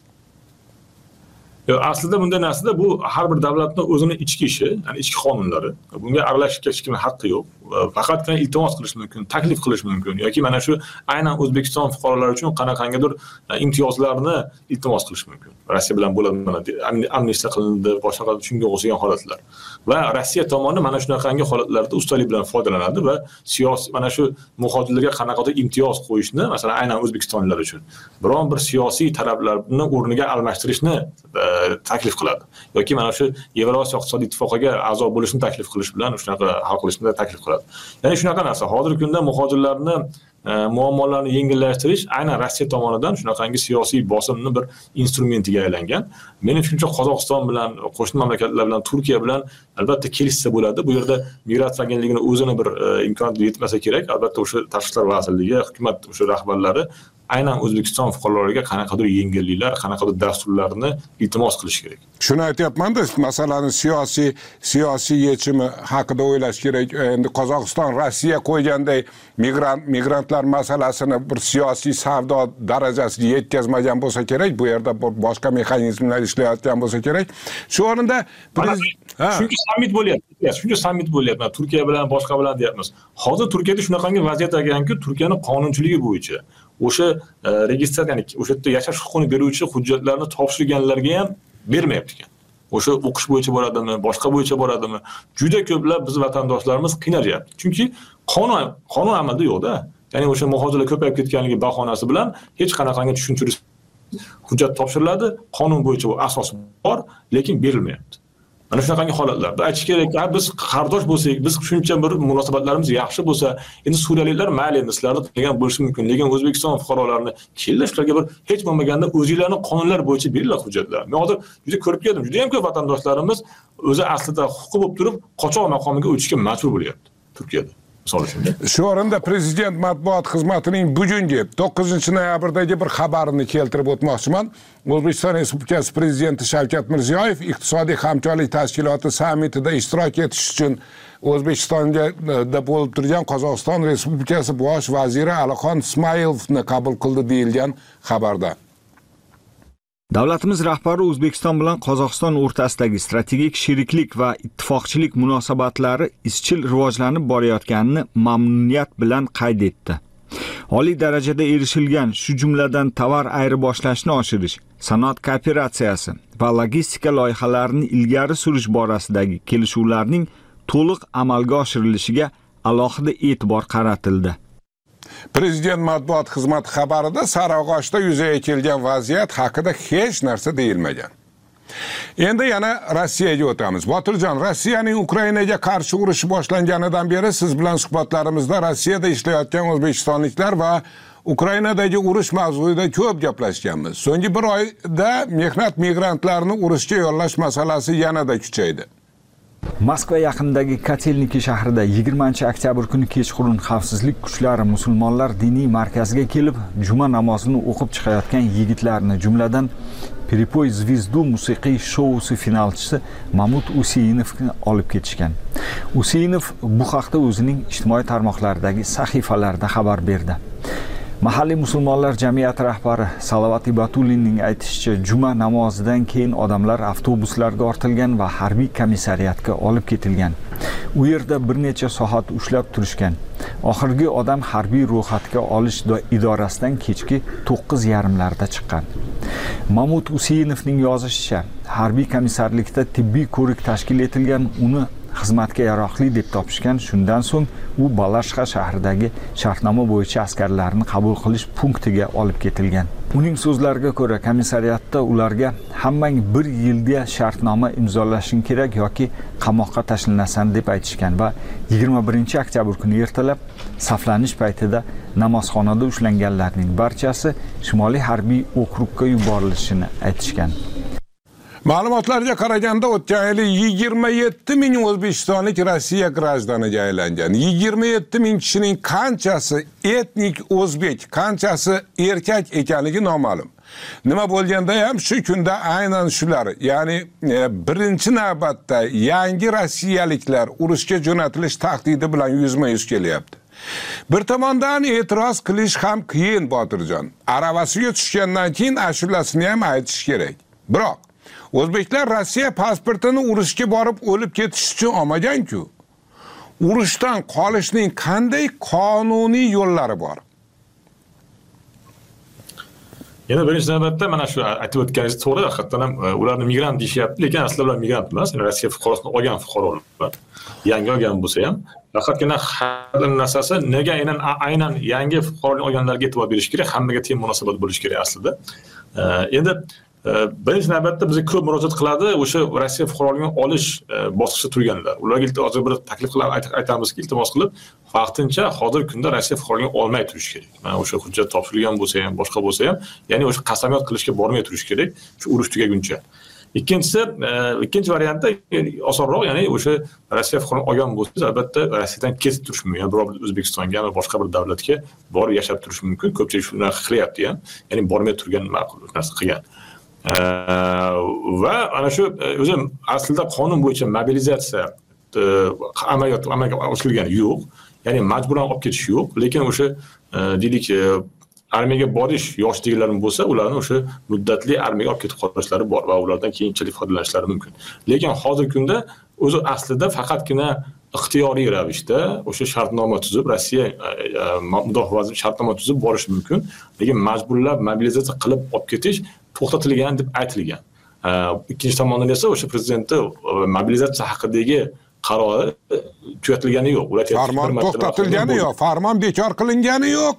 Aslida bunday narsada bu har bir davlatning o'zining ichki ishi, ya'ni ichki qonunlari. Bunga aralashishga hech kimning haqqi yo'q. Faqatgina iltimos qilish mumkin, taklif qilish mumkin yoki mana shu aynan O'zbekiston fuqarolari uchun qanaqangidir imtiyozlarni iltimos qilish mumkin. Rossiya bilan bo'ladi, mana amnistiya qilindi, boshqa shunga o'xshagan holatlar. Va Rossiya tomoni mana shunaqangi holatlarda ustalik bilan foydalanadi va siyosiy mana shu muhojirlarga qanaqadir imtiyoz qo'yishni, masalan, aynan O'zbekistonliklar uchun biron bir siyosiy talablarni o'rniga almashtirishni taklif qiladi. Yoki mana shu Yevrosiyo iqtisodiy ittifoqiga a'zo bo'lishni taklif qilish bilan shunaqa hal qilishni taklif qiladi. Ya'ni shunaqa narsa. Hozirgi kunda muhojirlarni muammolarini yengillashtirish aynan Rossiya tomonidan shunaqangi siyosiy bosimni bir instrumentiga aylangan. Mening fikrimcha Qozog'iston bilan, qo'shni mamlakatlar bilan, Turkiya bilan albatta kelishsa bo'ladi. Bu yerda migratsiya agentligining o'zini bir imkoniyati yetmasa kerak. Albatta o'sha Tashqi ishlar vazirligi, hukumat o'sha rahbarlari aynan O'zbekiston fuqarolariga qanaqadir yengilliklar, qanaqadir dasturlarni iltimos qilish kerak. Shuni aytyapman-da, masalani siyosiy yechimi haqida o'ylash kerak. Endi Qozog'iston Rossiya qo'yganday migrantlar masalasini bir siyosiy savdo darajasiga yetkazmagan bo'lsa kerak, bu yerda boshqa mexanizmlar ishlayotgan bo'lsa kerak. Shu o'rinda chunki sammit bo'lyapti. Turkiya bilan boshqa bilan deyapmiz. Hozir Turkiyada shunaqangi vaziyat ekanki, Turkiyaning qonunchiligi bo'yicha o'sha registratsiya, ya'ni o'sha yerda yashash huquqini beruvchi hujjatlarni topshirganlarga ham bermayapti ekan. O'sha o'qish bo'yicha bo'ladimi, boshqa bo'yicha bo'ladimi? Juda ko'plab biz vatandoshlarimiz qiynalyapti. Chunki qonun amalda yo'q-da. Ya'ni o'sha muhojirlar ko'payib ketganligi bahonasi bilan hech qanaqangi tushuntirish hujjat topshiriladi, qonun bo'yicha bu asos bor, lekin berilmayapti. Mana shunaqangi holatlarda aytish kerakki, biz qardosh bo'lsak, biz shuncha bir munosabatlarimiz yaxshi bo'lsa, endi suriyaliklar mayli endi sizlarni degan bo'lishi mumkin, lekin O'zbekiston fuqarolarini kelinglar shularga bir hech bo'lmaganda o'zingizlarning qonunlar bo'yicha beringlar hujjatlar. Men hozir juda ko'rib keldim, juda ham ko'p vatandoshlarimiz o'zi aslida huquqi bo'lib turib, qochoq maqomiga o'tishga majbur bo'lyapti Turkiyada. Shu o'rinda Prezident matbuot xizmatining bugungi 9-noyabrdagi bir xabarini keltirib o'tmoqchiman. O'zbekiston Respublikasi Prezidenti Shavkat Mirziyoyev iqtisodiy hamkorlik tashkiloti sammitida ishtirok etish uchun O'zbekistonga bo'lib turgan Qozog'iston Respublikasi bosh vaziri Alixon Ismoilovni qabul qildi deyilgan xabarda. Davlatimiz rahbari O'zbekiston bilan Qozog'iston o'rtasidagi strategik sheriklik va ittifoqchilik munosabatlari izchil rivojlanib borayotganini mamnuniyat bilan qayd etdi. Oliy darajada erishilgan, shu jumladan tovar ayirboshlashni oshirish, sanoat kooperatsiyasi va logistika loyihalarini ilgari surish borasidagi kelishuvlarning to'liq amalga oshirilishiga alohida e'tibor qaratildi. Prezident matbuot xizmati xabarida Sarag'ochda yuzaga kelgan vaziyat haqida hech narsa deyilmagan. Endi yana Rossiyaga o'tamiz. Botirjon, Rossiyaning Ukrainaga qarshi urushi boshlanganidan beri siz bilan suhbatlarimizda Rossiyada ishlayotgan o'zbekistonliklar va Ukrainadagi urush mavzuida ko'p gaplashganmiz. So'nggi bir oyda mehnat migrantlarini urushga yo'llash masalasi yanada kuchaydi. Moskva yaqinidagi Kotelniki shahrida 20-oktyabr kuni kechqurun xavfsizlik kuchlari musulmonlar diniy markaziga kelib, juma namozini o'qib chiqayotgan yigitlarni, jumladan Peripoy Zvezdu musiqiy shousi finalchisi Mamut Useyinovni olib ketishgan. Useyinov bu haqda o'zining ijtimoiy tarmoqlardagi sahifalarida xabar berdi. Mahalliy musulmonlar jamiyati rahbari Salovat Ibatulinning aytishicha, juma namozidan keyin odamlar avtobuslarga ortilgan va harbiy komissariyatga olib ketilgan. U yerda bir necha soat ushlab turishgan. Oxirgi odam harbiy ro'yxatga olish idorasidan kechki 9:30larda chiqqan. Mamut Useyinovning yozishicha, harbiy komissarlikda tibbiy ko'rik tashkil etilgan, uni xizmatga yaroqli deb topishgan. Shundan so'ng u Balashqa shahridagi shartnoma bo'yicha askarlarni qabul qilish punktiga olib ketilgan. Uning so'zlariga ko'ra, komissariyatda ularga hammang 1 yilga shartnoma imzolashing kerak yoki qamoqqa tashlanasan deb aytishgan va 21-oktyabr kuni ertalab saflanish paytida namozxonada ushlanganlarning barchasi Shimoliy harbiy okrugga yuborilishini aytishgan. Ma'lumotlarga qaraganda o'tgan yili 27 ming o'zbekistonlik Rossiya grajdaniga aylangan. 27 ming kishining qanchasi etnik o'zbek, qanchasi erkak ekanligi noma'lum. Nima bo'lganda ham shu kunda aynan shular, ya'ni birinchi navbatda yangi rossiyaliklar urushga jo'natilish tahdidi bilan yuzma-yuz kelyapti. Bir tomondan e'tiroz qilish ham qiyin, Botirjon. Aravasiga tushgandan keyin ashulasini ham aytish kerak. Biroq o'zbeklar Rossiya pasportini urushga borib o'lib ketish uchun olmagan-ku. Urushdan qolishning qanday qonuniy yo'llari bor? Yana birinchi navbatda mana shu aytib o'tganingiz to'g'ri, haqiqatan ham ularni migrant deyishyapti, lekin aslida ular migrant emas, Rossiya fuqarosini olgan fuqarolar. Yangi olgan bo'lsa ham, faqatgina har narsasi nega aynan yangi fuqaroni olganlarga e'tibor berish kerak, hammaga teng munosabat bo'lish kerak aslida. Endi birinchi navbatda bizga ko'p murojaat qiladi o'sha Rossiya fuqaroligini olish bosqichida turganlar. Ularga hozir bir taklif qilib aytamizki, iltimos qilib, vaqtincha hozirgi kunda Rossiya fuqaroligini olmay turish kerak. Mana o'sha hujjat topshirilgan bo'lsa ham, boshqa bo'lsa ham, ya'ni o'sha qasamyod qilishga bormay turish kerak, shu urush tugaguncha. Ikkinchi variantda osonroq, ya'ni o'sha Rossiya fuqaroligini olgan bo'lsangiz, albatta Rossiyadan ketib turish mumkin, ya'ni biror O'zbekistonga yoki boshqa bir davlatga borib yashab turish mumkin. Ko'pchilik shuni qilyapti ham, ya'ni bormay turgan ma'qul narsa qilgan. Va ana shu o'zim aslida qonun bo'yicha mobilizatsiya amalga oshirilgani yo'q, ya'ni majburan olib ketish yo'q, lekin o'sha deylik armiyaga borish yoshdagilarim bo'lsa, ularni o'sha muddatli armiyaga olib ketib qolishlari bor va ulardan keyinchalik foydalanishlari mumkin. Lekin hozirgi kunda o'zi aslida faqatgina ixtiyoriy ravishda o'sha shartnoma tuzib, Rossiya mudofaa vaziri shartnoma tuzib borish mumkin, lekin majburlab mobilizatsiya qilib olib ketish to'xtatilgan deb aytilgan. Ikkinchi tomondan esa o'sha prezidentning mobilizatsiya haqidagi qarori tugatilgani yo'q. Farmon to'xtatilgani yo'q, farmon bekor qilingani yo'q.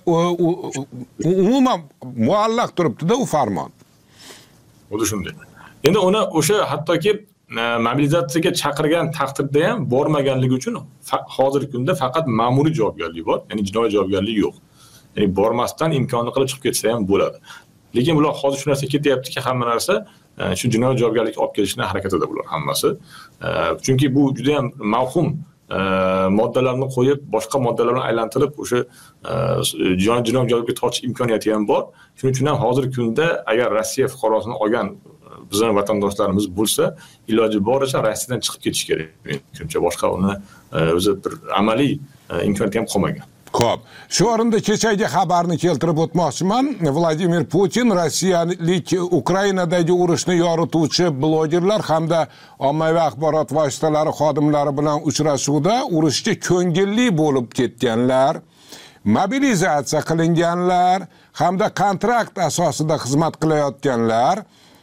Umuman muallaq turibdi-da u farmon. O'zi shunday. Endi uni o'sha hattoki mobilizatsiyaga chaqirgan taqdirda ham bormaganligi uchun hozirgi kunda faqat ma'muriy javobgarlik bor, ya'ni jinoiy javobgarlik yo'q. Ya'ni bormasdan imkonni qilib chiqib ketsa ham bo'ladi. Lekin bular hozir shu narsa ketyaptiki, hamma narsa shu jinoiy javobgarlikka olib kelishning harakatida bular hammasi. Chunki bu juda ham mavhum moddalarni qo'yib, boshqa moddalarni aylantirib o'sha jinoiy javobgarlikka tortish imkoniyati ham bor. Shuning uchun ham hozirgi kunda agar Rossiya fuqarosini olgan bizning vatandoshlarimiz bo'lsa, iloji boricha Rossiyadan chiqib ketish kerak. Chunki boshqa uni o'zi bir amaliy imkoniyati ham qolmagan. Xo'p, shu o'rinda kechagi xabarni keltirib o'tmoqchiman. Vladimir Putin rossiyalik Ukrainadagi urushni yorituvchi blogerlar hamda ommaviy axborot vositalari xodimlari bilan uchrashuvda urushga ko'ngilli bo'lib ketganlar, mobilizatsiya qilinganlar hamda kontrakt asosida xizmat qilayotganlar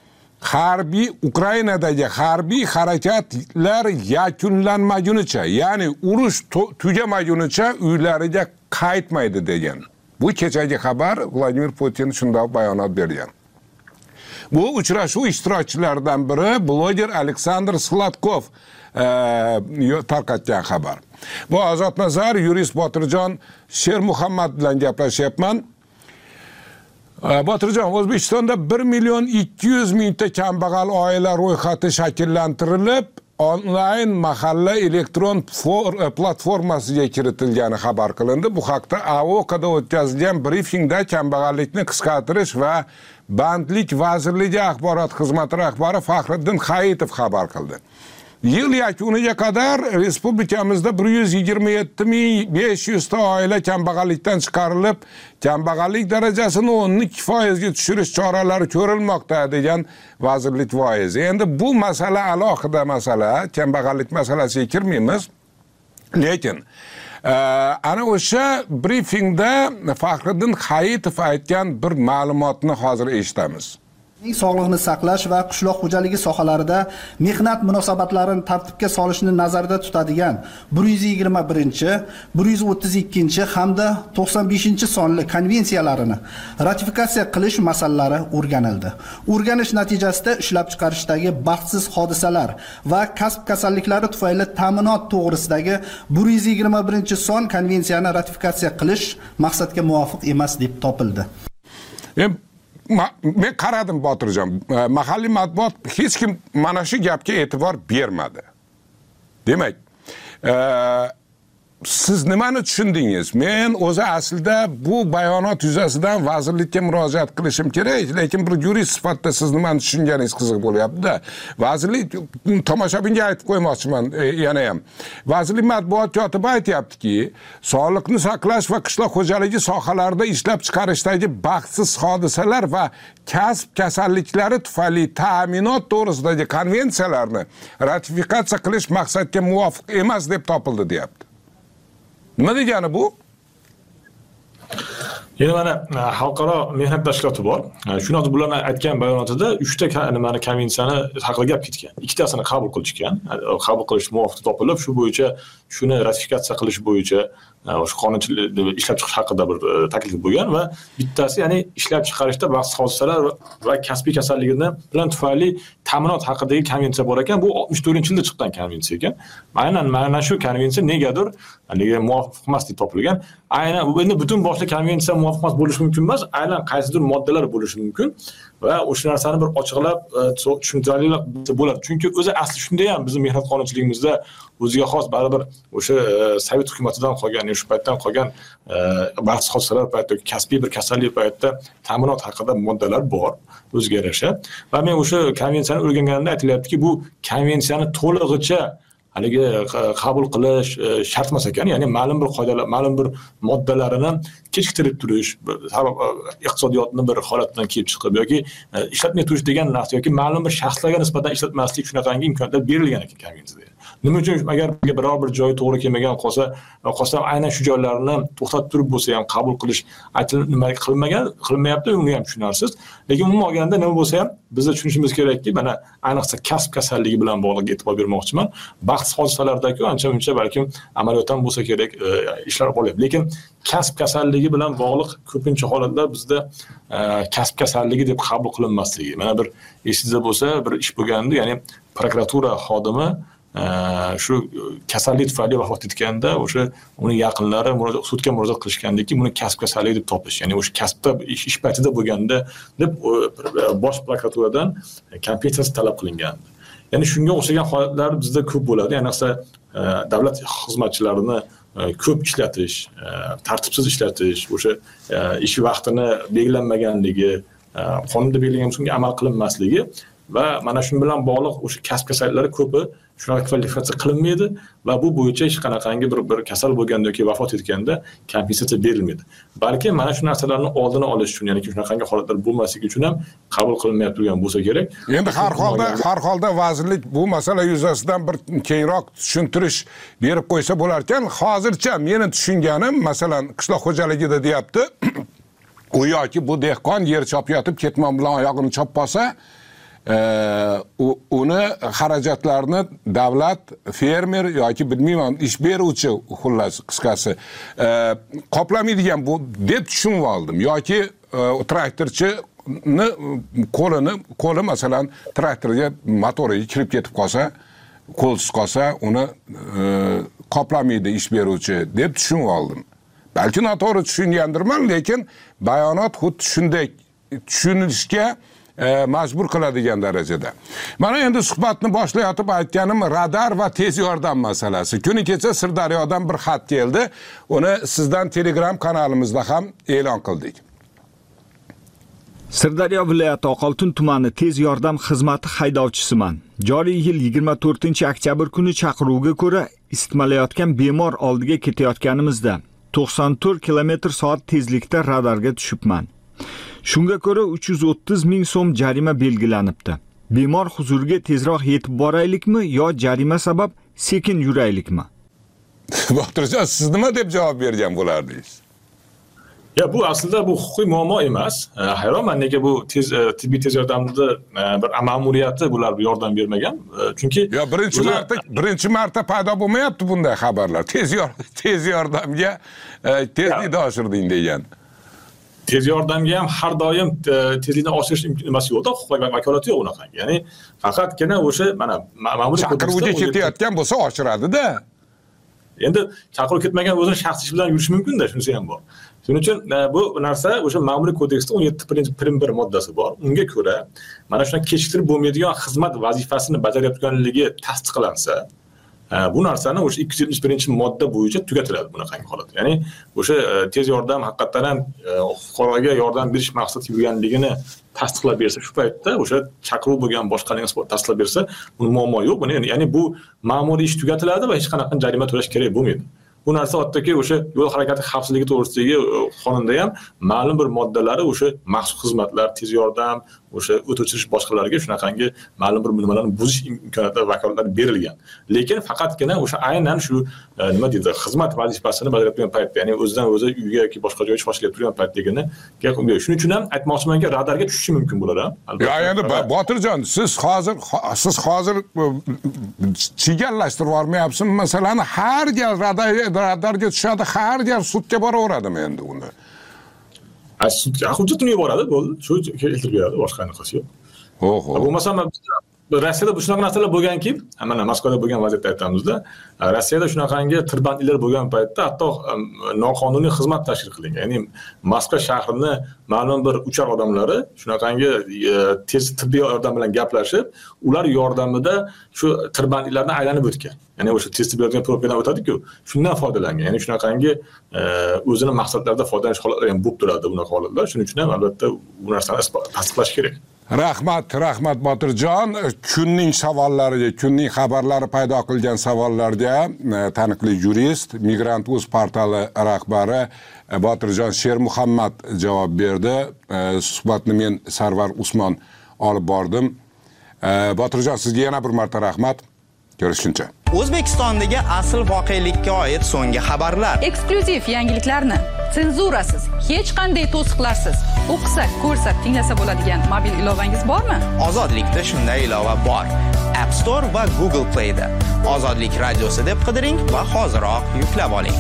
Ukrainadagi harbiy harakatlar yakunlanmagunicha, ya'ni urush tugamagunicha uylariga qaytmaydi degan. Bu kechagi xabar Vladimir Putin shunday bayonot bergan. Bu uchrashuv ishtirokchilaridan biri bloger Aleksandr Sladkov tarqatgan xabar. Bu Ozodnazar, yurist Botirjon Shermuhammad bilan gaplashyapman. Botirjon, O'zbekistonda 1.200.000 ta kambag'al oila ro'yxati shakllantirilib, onlayn mahalla elektron platformasiga kiritilgani xabar qilindi. Bu haqda AOKda o'tkazilgan brifingda kambag'allikni qisqartirish va bandlik vazirligi axborot xizmati rahbari Faxriddin Hayitov xabar qildi. Yil yakuniga qadar respublikamizda 127.500 ta oila kambag'allikdan chiqarilib, kambag'allik darajasini 12% ga tushirish choralari ko'rilmoqda degan vazirlik voizi. Endi bu masala alohida masala, kambag'allik masalasiga kirmaymiz. Lekin ana o'sha brifingda Faxriddin Hayitov aytgan bir ma'lumotni hozir eshitamiz. Sog'liqni saqlash va qishloq xo'jaligi sohalarida mehnat munosabatlarini tartibga solishni nazarda tutadigan 121, 132 hamda 95 sonli konvensiyalarini ratifikatsiya qilish masalalari o'rganildi. O'rganish natijasida ishlab chiqarishdagi baxtsiz hodisalar va kasb kasalliklari tufayli ta'minot to'g'risidagi 121 son konvensiyani ratifikatsiya qilish maqsadga muvofiq emas deb topildi. Men qaradim Botirjon, mahalliy matbuot hech kim mana shu gapga e'tibor bermadi. Demak, siz nimani tushundingiz? Men o'zi aslida bu bayonot yuzasidan vazirlikka murojaat qilishim kerak, lekin bir yurist sifatida siz nimani tushunganingiz qiziq bo'lyapti-da. Vazirlik tomoshabinga aytib qo'ymoqchiman yana ham. Vazirlik matbuot kotibi aytayaptiki, sog'liqni saqlash va qishloq xo'jaligi sohalarida ishlab chiqarishdagi baxtsiz hodisalar va kasb kasalliklari tufayli ta'minot to'g'risidagi konvensiyalarni ratifikatsiya qilish maqsadga muvofiq emas deb topildi, deyapti. Nima degani bu? Yana mana xalqaro mehnat tashkiloti bor. Shuni bularni aytgan bayonotida 3 ta nimani konvensiyani haqida gap ketgan. 2 tasini qabul qilishgan. Qabul qilish muvofiq topilib, shu bo'yicha shuni ratifikatsiya qilish bo'yicha o'sha qonunchilik ishlab chiqish haqida bir taklif bo'lgan va bittasi ya'ni ishlab chiqarishda baxtsiz hodisalar va kasbiy kasalligini bilan tufayli ta'minot haqidagi konvensiya bor ekan. Bu 64-yilda chiqqan konvensiya ekan. Aynan mana shu konvensiya negadir haligi muvofiq emas deb topilgan. Aynan endi butun boshli konvensiya muvofiq emas bo'lishi mumkin emas, aynan qaysidir moddalar bo'lishi mumkin va o'sha narsani bir ochiqlab tushuntirali bo'ladi. Chunki o'zi asli shunday ham bizning mehnat qonunchiligimizda o'ziga xos baribir o'sha Sovet hukumatidan qolgan, shu paytdan qolgan baxtsiz hodisalar paytida, kasbiy bir kasallik paytida ta'minot haqida moddalar bor o'ziga yarasha. Va men o'sha konvensiyani o'rganganimda aytilyaptiki, bu konvensiyani to'lig'icha haligi qabul qilish shart emas ekan, ya'ni ma'lum bir qoidalar, ma'lum bir moddalarini kechiktirib turish, iqtisodiyotni bir holatdan kelib chiqib yoki ishlatmay turish degan narsa yoki ma'lum bir shaxslarga nisbatan ishlatmaslik shunaqangi imkoniyatlar berilgan ekan konvensiyada. Nima uchun agar biror bir joyi to'g'ri kelmagan qolsa aynan shu joylarni to'xtatib turib bo'lsa ham qabul qilish nima qilmayapti, uni ham tushunarsiz. Lekin umuman olganda nima bo'lsa ham biz tushunishimiz kerakki, mana ayniqsa kasb kasalligi bilan bog'liq e'tibor bermoqchiman. Baxtsiz hodisalardagi ancha-muncha balkim amaliyotdan bo'lsa kerak ishlar bo'lyapti. Lekin kasb kasalligi bilan bog'liq ko'pincha holatlar bizda kasb kasalligi deb qabul qilinmasligi. Mana bir esingizda bo'lsa, bir ish bo'lganda, ya'ni prokuratura xodimi shu kasallik tufayli vafot etganda o'sha uni yaqinlari sudga murojaat qilishgandiki, buni kasb kasalligi deb topish, ya'ni o'sha kasbda ish paytida bo'lganda deb bosh prokuraturadan kompensatsiya talab qilingan. Ya'ni shunga o'xshagan holatlar bizda ko'p bo'ladi. Ayniqsa davlat xizmatchilarini ko'p ishlatish, tartibsiz ishlatish, o'sha ish vaqtini belgilanmaganligi, qonunda belgilangan usulga amal qilinmasligi va mana shu bilan bog'liq o'sha kasb kasalliklari ko'pi shunaqa kvalifikatsiya qilinmaydi va bu bo'yicha hech qanaqangi bir kasal bo'lganda yoki vafot etganda kompensatsiya berilmaydi. Balki mana shu narsalarning oldini olish uchun, ya'ni shunaqa holatlar bo'lmasligi uchun ham qabul qilinmay turgan bo'lsa kerak. Endi har holda vazirlik bu masala yuzasidan bir kengroq tushuntirish berib qo'ysa bo'lar ekan. Hozircha meni tushunganim, masalan, qishloq xo'jaligida deyapti, u yoki bu dehqon yer chopyotib ketmon bilan oyog'ini chopposa, uni xarajatlarni davlat, fermer yoki bilmayman ish beruvchi, xullas qisqasi qoplamaydigan bu deb tushunib oldim. Yoki traktorchini qo'li masalan traktorga motoriga kirib ketib qolsa, qo'lsiz qolsa, uni qoplamaydi ish beruvchi deb tushunib oldim. Balki noto'g'ri tushungandirman, lekin bayonot xuddi shunday tushunishga majbur qiladigan darajada. Mana endi suhbatni boshlayotib aytganim radar va tez yordam masalasi. Kuni kecha Sirdaryodan bir xat keldi. Uni sizdan Telegram kanalimizda ham e'lon qildik. Sirdaryo viloyati Oqoltin tumani tez yordam xizmati haydovchisiman. Joriy yil 24-oktyabr kuni chaqiruvga ko'ra isitmalayotgan bemor oldiga ketayotganimizda 94 km/soat tezlikda radarga tushibman. Shunga ko'ra 330 ming so'm jarima belgilanibdi. Bemor huzuriga tezroq yetib boraylikmi yo jarima sabab sekin yuraylikmi? Botirjon, siz nima deb javob bergan bo'lardingiz? Ya bu aslida bu huquqiy muammo emas. Hayronman nega bu tibbiy tez yordamda bir ma'muriyati bular yordam bermagan. Chunki yo birinchi marta paydo bo'lmayapti bunday xabarlar. Tez yordamga tezlikni oshirding degan. Tez yordamga ham har doim tezlikni oshirish imkoniyati yo'q-da, huquqiy vakolati yo'q unaqa. Ya'ni faqatgina o'sha mana ma'muriy chaqiruvga ketayotgan bo'lsa oshiradi-da. Endi chaqirib ketmagan o'zini shaxsiy ish bilan yurishi mumkin-da, shunisi ham bor. Shuning uchun bu narsa o'sha ma'muriy kodeksda 17.1 moddasi bor. Unga ko'ra mana shunday kechiktirib bo'lmaydigan xizmat vazifasini bajarayotganligi tasdiqlansa, bu narsani o'sha 271-modda bo'yicha tugatiladi bunaqangi holat. Ya'ni o'sha tez yordam haqiqatan ham fuqaroga yordam berish maqsadida yurganligini tasdiqlab bersa, shu paytda o'sha chaqiruv bo'lgan boshqalarning tasdiqlab bersa, uni muammo yo'q. Ya'ni bu ma'muriy ish tugatiladi va hech qanaqa jarima to'lash kerak bo'lmaydi. Bu narsa hattoki o'sha yo'l harakati xavfsizligi to'g'risidagi qonunda ham ma'lum bir moddalari o'sha maxsus xizmatlar, tez yordam, o'sha o't o'chirish boshqalarga shunaqangi ma'lum bir nimalarni buzish imkoniyatlari vakolatlari berilgan. Lekin faqatgina o'sha aynan shu nima deydi, xizmat vazifasini bajarayotgan paytda, ya'ni o'zidan o'zi uyga yoki boshqa joyga chiqib turgan paytdagini gap unga. Shuning uchun ham aytmoqchimanki, radarga tushishi mumkin bo'ladi ham. Endi Botirjon, siz hozir chigallashtirib yormayapsizmi? Masalan, har gal radarga tushadi, har gal sudga boraveradimi endi unda? Sudga hujjatini yuboradi, bo'ldi. Shu keltirib beradi, boshqa anaqasi yo'q. Bo'lmasa Rossiyada bu shunaqa narsalar bo'lganki, mana Moskvada bo'lgan vaziyatda aytamizda, Rossiyada shunaqangi tirbandliklar bo'lgan paytda hatto noqonuniy xizmat tashkil qilingan. Ya'ni Moskva shahrini ma'lum bir uchar odamlari shunaqangi tez tibbiy yordam bilan gaplashib, ular yordamida shu tirbandliklarni aylanib o'tgan. Ya'ni o'sha tez tibbiy yordam propiyadan o'tadi-ku, shundan foydalangan. Ya'ni shunaqangi o'zini maqsadlarida foydalanish holatlari ham bo'lib turadi bunaqa holatlar. Shuning uchun ham albatta bu narsani tasdiqlash kerak. Rahmat Botirjon, kunning savollariga, kunning xabarlari paydo qilgan savollarga taniqli jurist, Migrant.uz portali rahbari Botirjon Shermuhammad javob berdi. Suhbatni men Sarvar Usmon olib bordim. Botirjon, sizga yana bir marta rahmat. Ko'rishguncha. O'zbekistondagi asl voqelikka oid so'nggi xabarlar, eksklyuziv yangiliklarni senzurasiz, hech qanday to'siqlarsiz o'qisak, ko'rsak, tinglasa bo'ladigan mobil ilovangiz bormi? Ozodlikda shunday ilova bor. App Store va Google Play da. Ozodlik radiosi deb qidiring va hoziroq yuklab oling.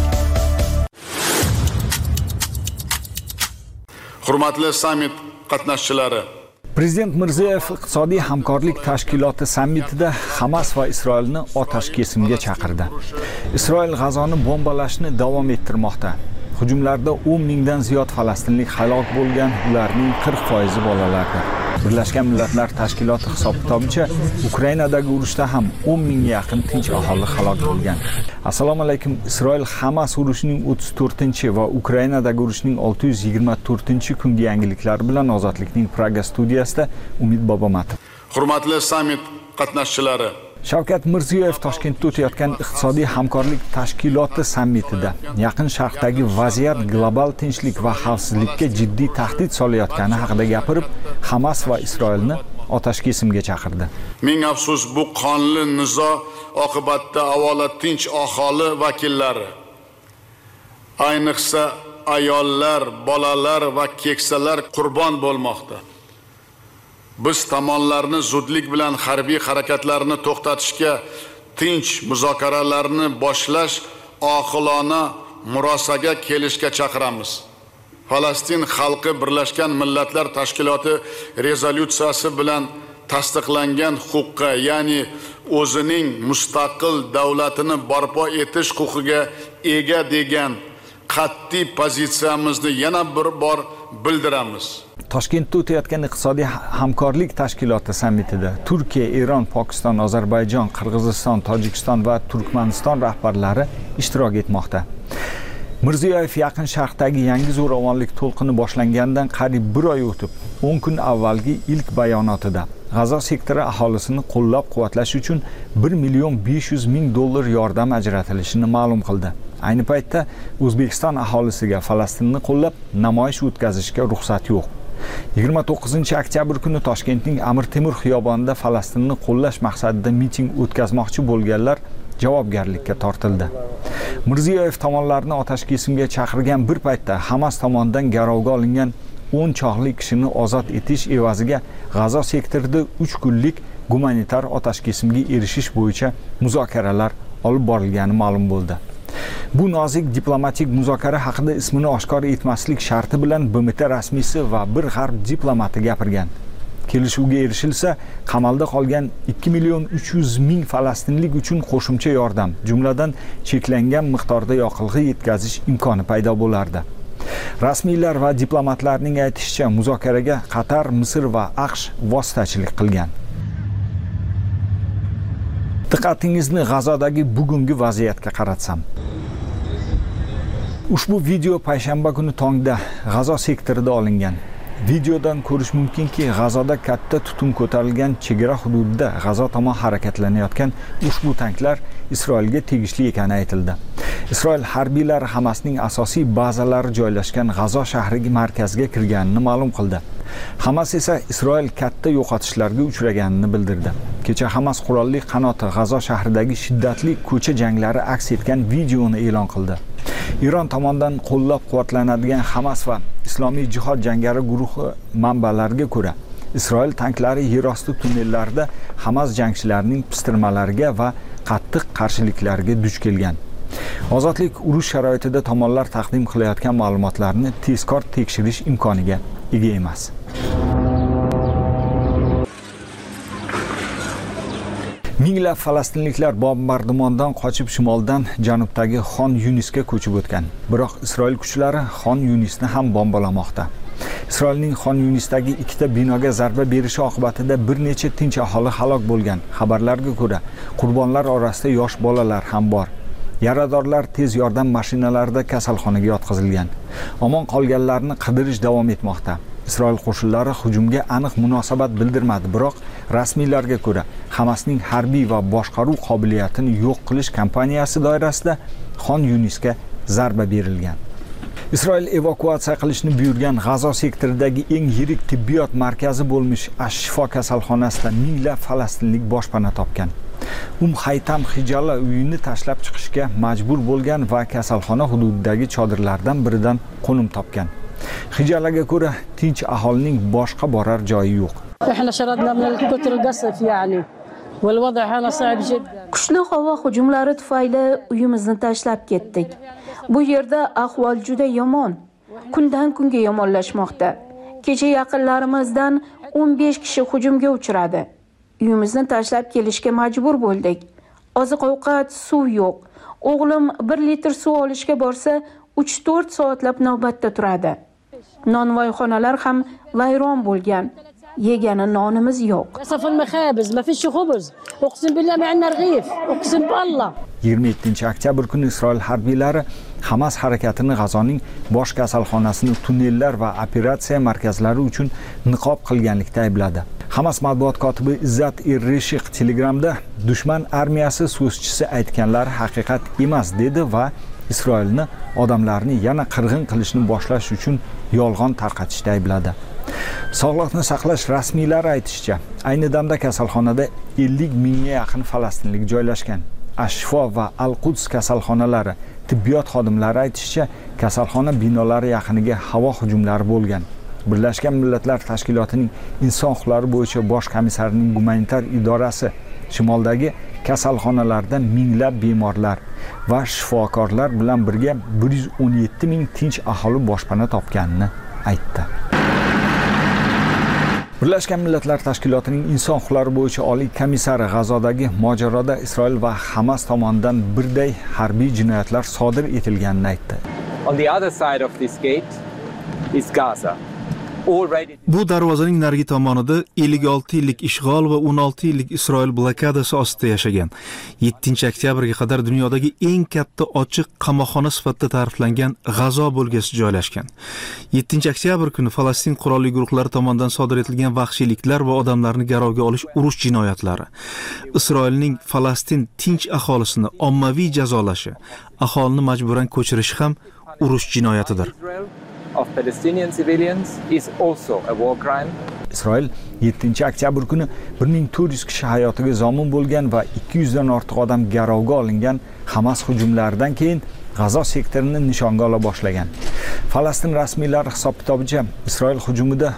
Hurmatli sammit qatnashchilari, Prezident Mirziyoyev iqtisodiy hamkorlik tashkiloti sammitida Hamas va Isroilni otash kesimga chaqirdi. Isroil G'azoni bombalashni davom ettirmoqda. Hujumlarda 10 mingdan ziyod falastinlik halok bo'lgan, ularning 40% bolalardir. Birlashgan Millatlar Tashkiloti hisob-kitobicha Ukrainadagi urushda ham 10 mingga yaqin tinch aholi halok bo'lgan. Assalomu alaykum. Isroil Hamas urushining 34-chi va Ukrainadagi urushning 624-chi kungi yangiliklari bilan Ozodlikning Praga studiyasida Umid Bobomatov. Hurmatli sammit qatnashchilari, Shavkat Mirziyoyev Toshkentda o'tayotgan iqtisodiy hamkorlik tashkiloti sammitida Yaqin Sharqdagi vaziyat global tinchlik va xavfsizlikka jiddiy tahdid solayotgani haqida gapirib, Hamas va Isroilni otash kesimga chaqirdi. Ming afsus, bu qonli nizo oqibatida avvalo tinch aholi vakillari, ayniqsa ayollar, bolalar va keksalar qurbon bo'lmoqda. Biz tomonlarni zudlik bilan harbiy harakatlarni to'xtatishga, tinch muzokaralarni boshlash, oqilona murosaga kelishga chaqiramiz. Falastin xalqi Birlashgan Millatlar Tashkiloti rezolyutsiyasi bilan tasdiqlangan huquqqa, ya'ni o'zining mustaqil davlatini barpo etish huquqiga ega degan qat'iy pozitsiyamizni yana bir bor bildiramiz. Toshkentda o'tayotgan iqtisodiy hamkorlik tashkiloti sammitida Turkiya, Eron, Pokiston, Ozarbayjon, Qirg'iziston, Tojikiston va Turkmaniston rahbarlari ishtirok etmoqda. Mirziyoyev Yaqin Sharqdagi yangi zo'ravonlik to'lqini boshlangandan qariyb 1 oy o'tib, 10 kun avvalgi ilk bayonotida G'azo sektori aholisini qo'llab-quvvatlash uchun $1,500,000 yordam ajratilishini ma'lum qildi. Ayni paytda O'zbekiston aholisiga Falastinni qo'llab namoyish o'tkazishga ruxsat yo'q. 29-oktyabr kuni Toshkentning Amir Temur xiyobonida Falastinni qo'llash maqsadida miting o'tkazmoqchi bo'lganlar javobgarlikka tortildi. Mirziyoyev tomonlarni otashkesimga chaqirgan bir paytda Hamas tomonidan garovga olingan 10 choqli kishini ozod etish evaziga G'azo sektorida 3 kunlik gumanitar otashkesimga erishish bo'yicha muzokaralar olib borilgani ma'lum bo'ldi. Bu nozik diplomatik muzokara haqida ismini oshkor etmaslik sharti bilan BMT rasmiysi va bir g'arb diplomati gapirgan. Kelishuvga erishilsa, qamalda qolgan 2.300.000 falastinlik uchun qo'shimcha yordam, jumladan cheklangan miqdorda yoqilg'i yetkazish imkoni paydo bo'lardi. Rasmiylar va diplomatlarning aytishicha, muzokaraga Qatar, Misr va AQSh vositachilik qilgan. Diqqatingizni G'azodagi bugungi vaziyatga qaratsam. Ushbu video payshanba kuni tongda G'azo sektorida olingan. Videodan ko'rish mumkinki, G'azoda katta tutun ko'tarilgan chegara hududida G'azo tomon harakatlanayotgan ushbu tanklar Isroilga tegishli ekani aytildi. Isroil harbiylari Hamasning asosiy bazalari joylashgan G'azo shahriga markazga kirganini ma'lum qildi. Hamas esa Isroil katta yo'qotishlarga uchraganini bildirdi. Kecha Hamas qurolli qanoti G'azo shahridagi shiddatli ko'cha janglari aks etgan videoni e'lon qildi. Iron tomonidan qo'llab-quvvatlanadigan Hamas va Islomiy jihod jangari guruhi manbalariga ko'ra, Isroil tanklari yerosti tunnellarida Hamas jangchilarining pistirmalariga va qattiq qarshiliklarga duch kelgan. Ozodlik urush sharoitida tomonlar taqdim qilayotgan ma'lumotlarni tezkor tekshirish imkoniga ega emas. Minglab falastinliklar bombardimondan qochib shimoldan janubdagi Xon Yunisga ko'chib o'tgan. Biroq Isroil kuchlari Xon Yunisni ham bombalamoqda. Isroilning Xon Yunisdagi ikkita binoga zarba berishi oqibatida bir necha tinch aholi halok bo'lgan. Xabarlarga ko'ra, qurbonlar orasida yosh bolalar ham bor. Yaradorlar tez yordam mashinalarida kasalxonaga yotqizilgan. Omon qolganlarni qidirish davom etmoqda. Isroil qo'shinlari hujumga aniq munosabat bildirmadi, biroq rasmiylarga ko'ra, Hamasning harbiy va boshqaruv qobiliyatini yo'q qilish kampaniyasi doirasida Xon Yunisga zarba berilgan. Isroil evakuatsiya qilishni buyurgan G'azo sektoridagi eng yirik tibbiyot markazi bo'lmish Ash-Shifo kasalxonasida minglab falastinlik boshpana topgan. Haytam Hijala uyini tashlab chiqishga majbur bo'lgan va kasalxona hududidagi chodirlardan biridan qo'nim topgan. Hijalaga ko'ra, tinch aholining boshqa borar joyi yo'q. Kuchli havo hujumlari tufayli uyimizni tashlab ketdik. Bu yerda ahvol juda yomon. Kundan kunga yomonlashmoqda. Kecha yaqinlarimizdan 15 kishi hujumga uchradi. Uyimizni tashlab kelishga majbur bo'ldik. Oziq-ovqat, suv yo'q. O'g'lim 1 litr suv olishga borsa, 3-4 soatlab navbatda turadi. Nonvoyxonalar ham vayron bo'lgan. Yegani nonimiz yo'q. 27-oktyabr kuni Isroil harbiylari Hamas harakatini G'azoning bosh kasalxonasini tunnellar va operatsiya markazlari uchun niqob qilganlikda aybladi. Hamas matbuot kotibi Izzat Irreshiq Telegramda dushman armiyasi so'zchisi aytganlari haqiqat emas dedi va Isroilni odamlarni yana qirg'in qilishni boshlash uchun yolg'on tarqatishda aybladi. Sog'liqni saqlash rasmiylari aytishicha, ayni damda kasalxonada 50 mingga yaqin falastinlik joylashgan. Ash-Shifo va Al-Quds kasalxonalari tibbiyot xodimlari aytishicha, kasalxona binolari yaqiniga havo hujumlari bo'lgan. Birlashgan Millatlar Tashkilotining inson huquqlari bo'yicha bosh komissarining gumanitar idorasi shimoldagi kasalxonalarda minglab bemorlar va shifokorlar bilan birga 117 ming tinch aholi boshpana topganini aytdi. Birlashgan Millatlar Tashkilotining inson huquqlari bo'yicha oliy komissari G'azodagi mojaroda Isroil va Hamas tomonidan birday harbiy jinoyatlar sodir etilganini aytdi. On the other side of this gate is Gaza. Bu darvozaning narigi tomonida 56 yillik ishg'ol va 16 yillik Isroil blokadasi ostida yashagan 7-oktyabrga qadar dunyodagi eng katta ochiq qamoqxona sifatida ta'riflangan G'azo bo'lgasi joylashgan. 7-oktyabr kuni Falastin qurolli guruhlari tomonidan sodir etilgan vahshiyliklar va odamlarni garovga olish urush jinoyatlari, Isroilning Falastin tinch aholisini ommaviy jazolashi, aholini majburan ko'chirishi ham urush jinoyatidir. Of Palestinian civilians is also a war crime. Isroil 7-oktyabr kuni 1400 kishi hayotiga zomin bo'lgan va 200 dan ortiq odam garovga olingan Hamas hujumlaridan keyin G'azo sektorini nishonga ola boshlagan. Falastin rasmiylari hisob-kitobicha Isroil hujumida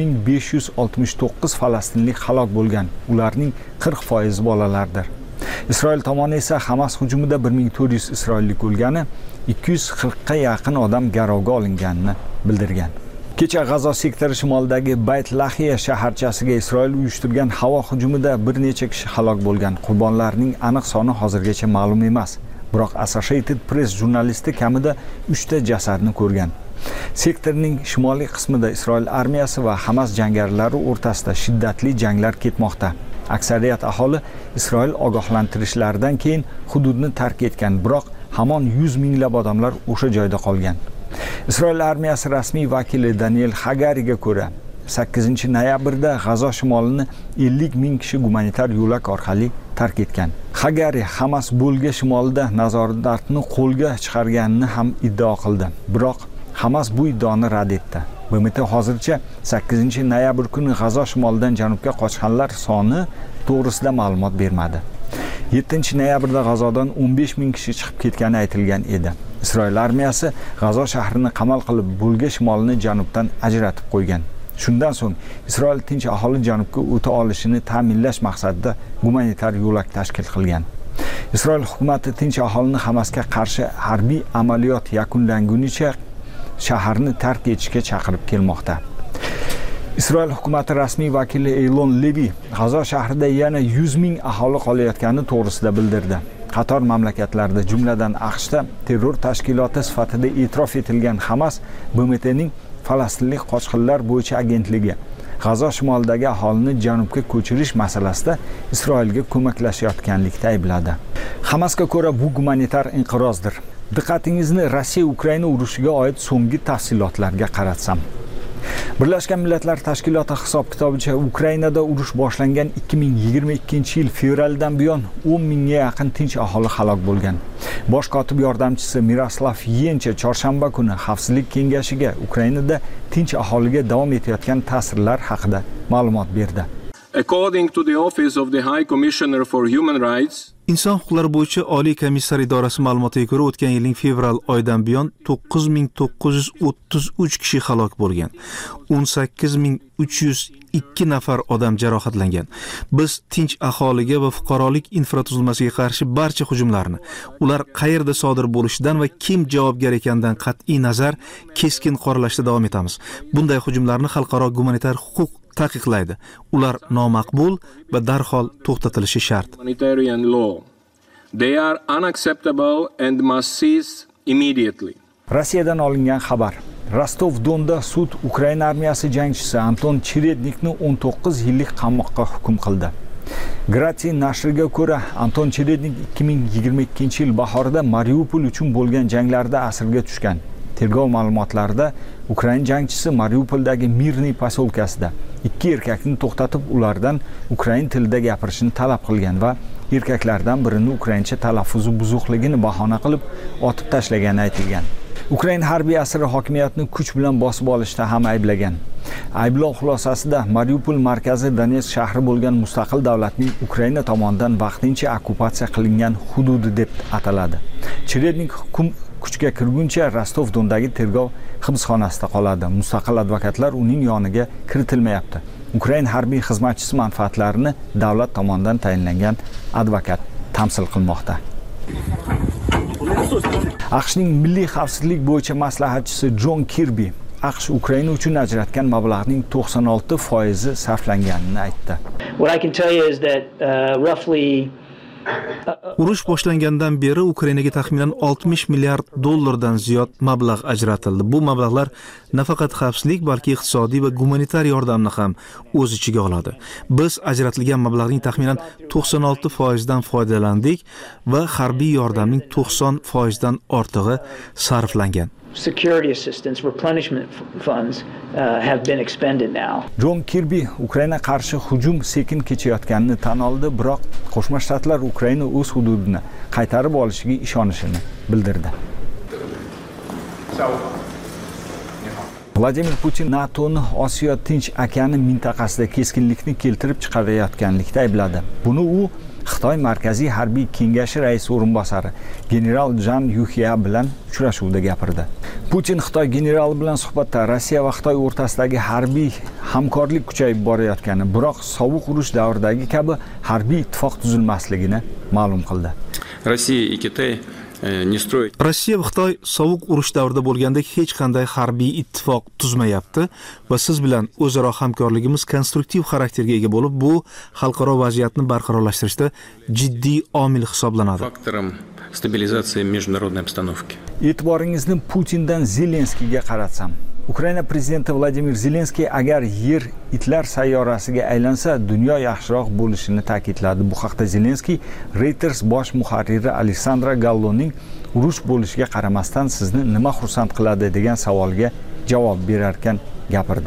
10.569 falastinlik halok bo'lgan. Ularning 40% bolalardir. Isroil tomoni esa Hamas hujumida 1400 isroillik o'lgani, 240 ga yaqin odam garovga olinganini bildirgan. Kecha G'azo sektori shimolidagi Bayt Lahiya shaharchasiga Isroil uyushtirgan havo hujumida bir necha kishi halok bo'lgan. Qurbonlarning aniq soni hozirgacha ma'lum emas. Biroq Associated Press jurnalisti kamida 3 ta jasadni ko'rgan. Sektorning shimoliy qismida Isroil armiyasi va Hamas jangarilari o'rtasida shiddatli janglar ketmoqda. Aksariyat aholi Isroil ogohlantirishlaridan keyin hududni tark etgan, biroq hamon 100 minglab odamlar o'sha joyda qolgan. Isroil armiyasi rasmiy vakili Daniel Hagariga ko'ra, 8-noyabrda G'azo shimolini 50 ming kishi gumanitar yo'lak orqali tark etgan. Hagari Hamas bo'lga shimolida nazoratni qo'lga chiqarganini ham iddao qildi. Biroq Hamas bu iddaoni rad etdi. BMT hozircha 8-noyabr kuni G'azo shimolidan janubga qochganlar soni to'g'risida ma'lumot bermadi. 7-noyabrda G'azodan 15 ming kishi chiqib ketgani aytilgan edi. Isroil armiyasi G'azo shahrini qamal qilib, bo'lga shimolini janubdan ajratib qo'ygan. Shundan so'ng Isroil tinch aholi janubga o'ta olishini ta'minlash maqsadida gumanitar yo'lak tashkil qilgan. Isroil hukumati tinch aholini Hamasga qarshi harbiy amaliyot yakunlangunicha shaharni tark etishga chaqirib kelmoqda. Isroil hukumati rasmiy vakili Eylon Levi G'azo shahrida yana 100 ming aholi qolayotgani to'g'risida bildirdi. Qator mamlakatlarda, jumladan AQShda terror tashkiloti sifatida e'tirof etilgan Hamas BMTning Falastinlik qochqinlar bo'yicha agentligi G'azo shimolidagi aholini janubga ko'chirish masalasida Isroilga ko'maklashayotganlikda aybladi. Hamasga ko'ra bu gumanitar inqirozdir. Diqqatingizni Rossiya-Ukraina urushiga oid so'nggi tafsilotlarga qaratsam. Birlashgan Millatlar Tashkiloti hisob-kitobicha Ukrainada urush boshlangan 2022-yil fevraldan buyon 10 mingga yaqin tinch aholi halok bo'lgan. Bosh kotib yordamchisi Miroslav Yencha chorshanba kuni Xavfsizlik kengashiga Ukrainada tinch aholiga davom etayotgan ta'sirlar haqida ma'lumot berdi. According to the Office of the High Commissioner for Human Rights, Inson huquqlari bo'yicha Oliy komissar idorasi ma'lumotiga ko'ra, o'tgan yilning fevral oyidan buyon 9933 kishi halok bo'lgan. 18302 nafar odam jarohatlangan. Biz tinch aholiga va fuqarolik infratuzilmasiga qarshi barcha hujumlarni, ular qayerda sodir bo'lishidan va kim javobgar ekanidan qat'iy nazar keskin qoralashda davom etamiz. Bunday hujumlarni xalqaro gumanitar huquq taqiqlaydi. Ular nomaqbul va darhol to'xtatilishi shart. They are unacceptable and must cease immediately. Rossiyadan olingan xabar. Rostov-Donda sud Ukraina armiyasi jangchisi Anton Cherednikni 19 yillik qamoqqa hukm qildi. Grati nashriga ko'ra, Anton Cherednik 2022-yil bahorida Mariupol uchun bo'lgan janglarda asirga tushgan. Tergov ma'lumotlarida Ukraina jangchisi Mariupoldagi Mirniy poselkasida 2 erkakni to'xtatib, ulardan ukrain tilida gapirishni talab qilgan va erkaklardan birini ukraincha talaffuzi buzuqligini bahona qilib otib tashlagani aytilgan. Ukraina harbiy asiri hokimiyatni kuch bilan bosib olishda ham ayblagan. Ayblov xulosasida Mariupol markazi Donetsk shahri bo'lgan mustaqil davlatning Ukraina tomonidan vaqtincha okkupatsiya qilingan hududi deb ataladi. Cherednik hukm kuchga kirguncha Rostov-Dondagi tergov hibsxonasida qoladi. Mustaqil advokatlar uning yoniga kiritilmayapti. Ukraina harbiy xizmatchisi manfaatlarini davlat tomonidan tayinlangan advokat tamsil qilmoqda. AQShning milliy xavfsizlik bo'yicha maslahatchisi Jon Kirbi AQSh Ukraina uchun ajratgan mablag'ning 96% sarflanganini aytdi. What I can tell you is that roughly Urush boshlangandan beri Ukrainaga taxminan 60 milliard dollardan ziyod mablag' ajratildi. Bu mablag'lar nafaqat xavfsizlik, balki iqtisodiy va gumanitar yordamni ham o'z ichiga oladi. Biz ajratilgan mablag'ning taxminan 96% dan foydalandik va harbiy yordamning 90% dan ortig'i sarflangan. Security assistance replenishment funds have been expended now. Jon Kirbi Ukraina qarshi hujum sekin kechayotganini tan oldi, biroq Qo'shma Shtatlar Ukraina o'z hududini qaytarib olishiga ishonishini bildirdi. Vladimir Putin NATOni Osiyo Tinch okeani mintaqasida keskinlikni keltirib chiqarayotganlikda aybladi. Buni u Xitoy Markaziy harbiy kengashi raisi o'rinbosari general Jan Yuxia bilan uchrashuvda gapirdi. Putin Xitoy generali bilan suhbatda Rossiya va Xitoy o'rtasidagi harbiy hamkorlik kuchayib borayotgani, biroq sovuq urush davridagi kabi harbiy ittifoq tuzilmasligini ma'lum qildi. Rossiya va Xitoy sovuq urush davrida bo'lgandek hech qanday harbiy ittifoq tuzmayapti va siz bilan o'zaro hamkorligimiz konstruktiv xarakterga ega bo'lib, bu xalqaro vaziyatni barqarorlashtirishda jiddiy omil hisoblanadi. E'tiboringizni Putindan Zelenskiyga qaratsam. Ukraina prezidenti Vladimir Zelenskiy agar yer itlar sayyorasiga aylansa, dunyo yaxshiroq bo'lishini ta'kidladi. Bu haqda Zelenskiy Reuters bosh muharriri Alexandra Galloning urush bo'lishiga qaramasdan sizni nima xursand qiladi degan savolga javob berarkan gapirdi.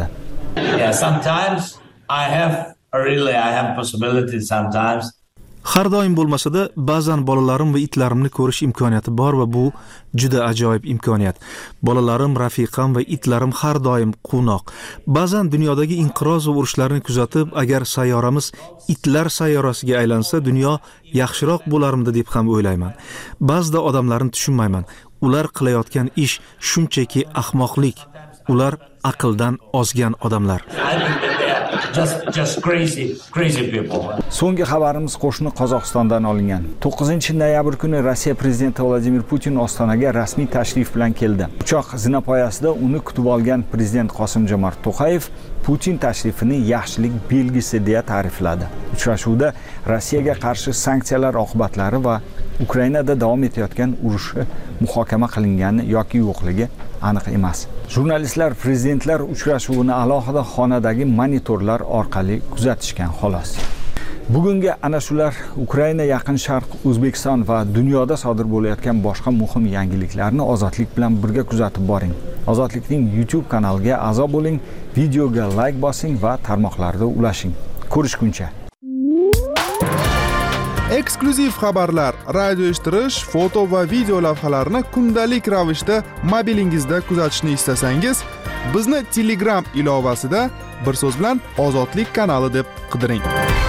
Har doim bo'lmasa-da, ba'zan bolalarim va itlarimni ko'rish imkoniyati bor va bu juda ajoyib imkoniyat. Bolalarim, rafiqam va itlarim har doim quvnoq. Ba'zan dunyodagi inqiroz va urushlarni kuzatib, agar sayyoramiz itlar sayyorasiga aylansa, dunyo yaxshiroq bo'larmidi deb ham o'ylayman. Ba'zida odamlarni tushunmayman. Ular qilayotgan ish shunchaki ahmoqlik. Ular aqldan ozgan odamlar. Just crazy people. So'nggi xabarimiz qo'shni Qozog'istondan olingan. 9-noyabr kuni Rossiya prezidenti Vladimir Putin Ostonaga rasmiy tashrif bilan keldi. Uchoq zinapoyasida uni kutib olgan prezident Qosim-Jomart To'qayev Putin tashrifini yaxshilik belgisi deya ta'rifladi. Uchrashuvda Rossiyaga qarshi sanksiyalar oqibatlari va Ukrainada davom etayotgan urushi muhokama qilingani yoki yo'qligi aniq emas. Jurnalistlar prezidentlar uchrashuvini alohida xonadagi monitorlar orqali kuzatishgan xolos. Bugungi ana shular Ukraina, Yaqin Sharq, O'zbekiston va dunyoda sodir bo'layotgan boshqa muhim yangiliklarni Ozodlik bilan birga kuzatib boring. Ozodlikning YouTube kanaliga a'zo bo'ling, videoga like bosing va tarmoqlarda ulashing. Ko'rishguncha. Eksklyuziv xabarlar, radio eshittirish, foto va video lavhalarni kundalik ravishda mobilingizda kuzatishni istasangiz, bizni Telegram ilovasida bir so'z bilan Ozodlik kanali deb qidiring.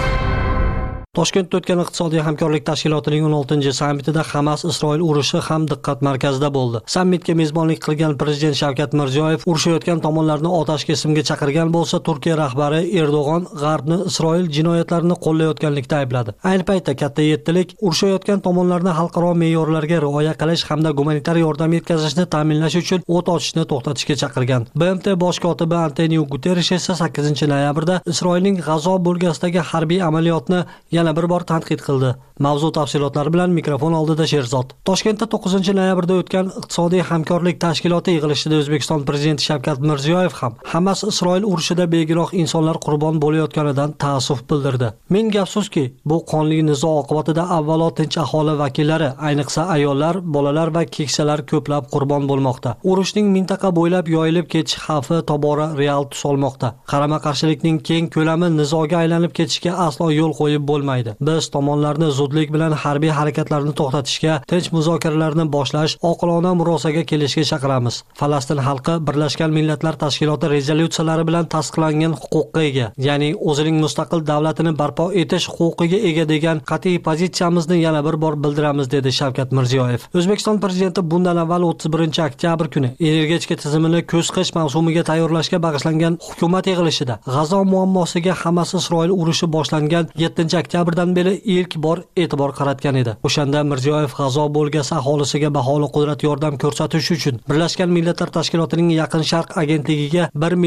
Toshkentda o'tgan iqtisodiy hamkorlik tashkilotining 16-sammitida Hamas-Isroil urushi ham diqqat markazida bo'ldi. Sammitga mezbonlik qilgan prezident Shavkat Mirziyoyev urushayotgan tomonlarni otash kesimga chaqirgan bo'lsa, Turkiya rahbari Erdo'g'on G'arbni Isroil jinoyatlarini qo'llayotganlikda aybladi. Ayni paytda katta yettilik urushayotgan tomonlarni xalqaro me'yorlarga rioya qilish hamda gumanitar yordam yetkazishni ta'minlash uchun o't ochishni to'xtatishga chaqirgan. BMT bosh kotibi Antonio Guterres esa 8-noyabrda Isroilning G'azo bo'lgasidagi harbiy amaliyotni yana bir bor tanqid qildi. Mavzu tafsilotlari bilan mikrofon oldida Sherzod. Toshkentda 9-noyabrda o'tgan iqtisodiy hamkorlik tashkiloti yig'ilishida O'zbekiston prezidenti Shavkat Mirziyoyev ham Hamas-Isroil urushida begunoh insonlar qurbon bo'layotganidan ta'assuf bildirdi. Menga afsuski, bu qonli nizo oqibatida avvalo tinch aholi vakillari, ayniqsa ayollar, bolalar va keksalar ko'plab qurbon bo'lmoqda. Urushning mintaqa bo'ylab yoyilib ketish xavfi tobora real tus olmoqda. Qarama-qarshilikning keng ko'lami nizoga aylanib ketishiga aslo yo'l qo'yib bo'lmaydi. Biz tomonlarni zudlik bilan harbiy harakatlarni to'xtatishga, tinch muzokaralarni boshlash, oqilona murosaga kelishga chaqiramiz. Falastin xalqi Birlashgan Millatlar Tashkiloti rezolyutsiyalari bilan tasdiqlangan huquqqa ega, ya'ni o'zining mustaqil davlatini barpo etish huquqiga ega degan qat'iy pozitsiyamizni yana bir bor bildiramiz, dedi Shavkat Mirziyoyev. O'zbekiston prezidenti bundan avval 31-oktyabr kuni energetika tizimini kuz-qish mavsumiga tayyorlashga bag'ishlangan hukumat yig'ilishida G'azo muammosiga Hamas-Isroil urushi boshlangan 7-oktyabrdan beri ilk bor e'tibor qaratgan edi. O'shanda Mirziyoyev G'azo bo'lgasi aholisiga baholi qudrat yordam ko'rsatish uchun Birlashgan Millatlar Tashkilotining Yaqin Sharq agentligiga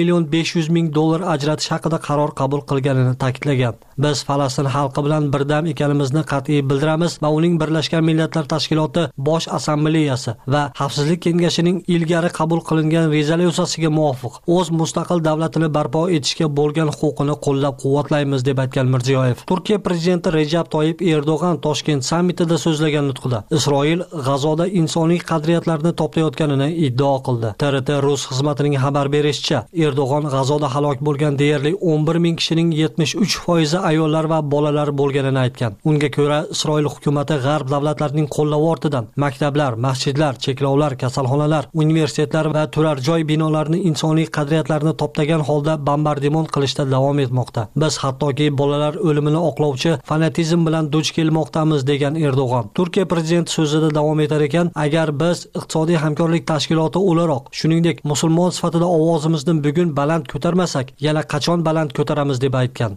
$1,500,000 ajratish haqida qaror qabul qilganini ta'kidlagan. Biz Falastin xalqi bilan birdam ekanimizni qat'iy bildiramiz va uning Birlashgan Millatlar Tashkiloti Bosh Assambleyasi va Xavfsizlik kengashining ilgari qabul qilingan rezolyutsiyasiga muvofiq o'z mustaqil davlatini barpo etishga bo'lgan huquqini qo'llab-quvvatlaymiz, deb aytgan Mirziyoyev. Turkiya prezidenti Rejab Toyyib Erdo'g'an Toshkent sammitida so'zlagan nutqida Isroil G'azoda insoniy qadriyatlarni toplayotganini iddao qildi. TRT Rus xizmatining xabar berishicha, Erdo'g'an G'azoda halok bo'lgan deyarli 11 ming kishining 73% ayollar va bolalar bo'lganini aytgan. Unga ko'ra, Isroil hukumati g'arb davlatlarining qo'llavi ortidan maktablar, masjidlar, cheklovlar, kasalxonalar, universitetlar va turar joy binolarini insoniy qadriyatlarni toptagan holda bombardimon qilishda davom etmoqda. Biz hattoki bolalar o'limini oqlovchi fanatizm bilan duch kelmoqdamiz degan Erdo'g'an. Turkiya prezidenti so'zida davom etar ekan, agar biz iqtisodiy hamkorlik tashkiloti o'laroq, shuningdek musulmon sifatida ovozimizni bugun baland ko'tarmasak, yana qachon baland ko'taramiz deb aytgan.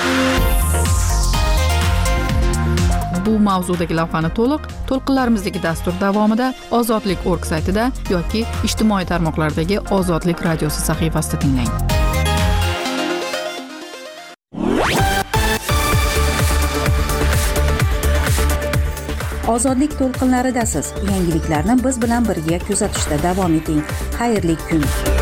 Bu mavzudagi lavhani to'lqinlarimizdagi dastur davomida ozodlik.org saytida yoki ijtimoiy tarmoqlardagi Ozodlik radiosi sahifasida tinglang. Ozodlik to'lqinlaridasiz. Yangiliklarni biz bilan birga kuzatishda davom eting. Xayrli kun.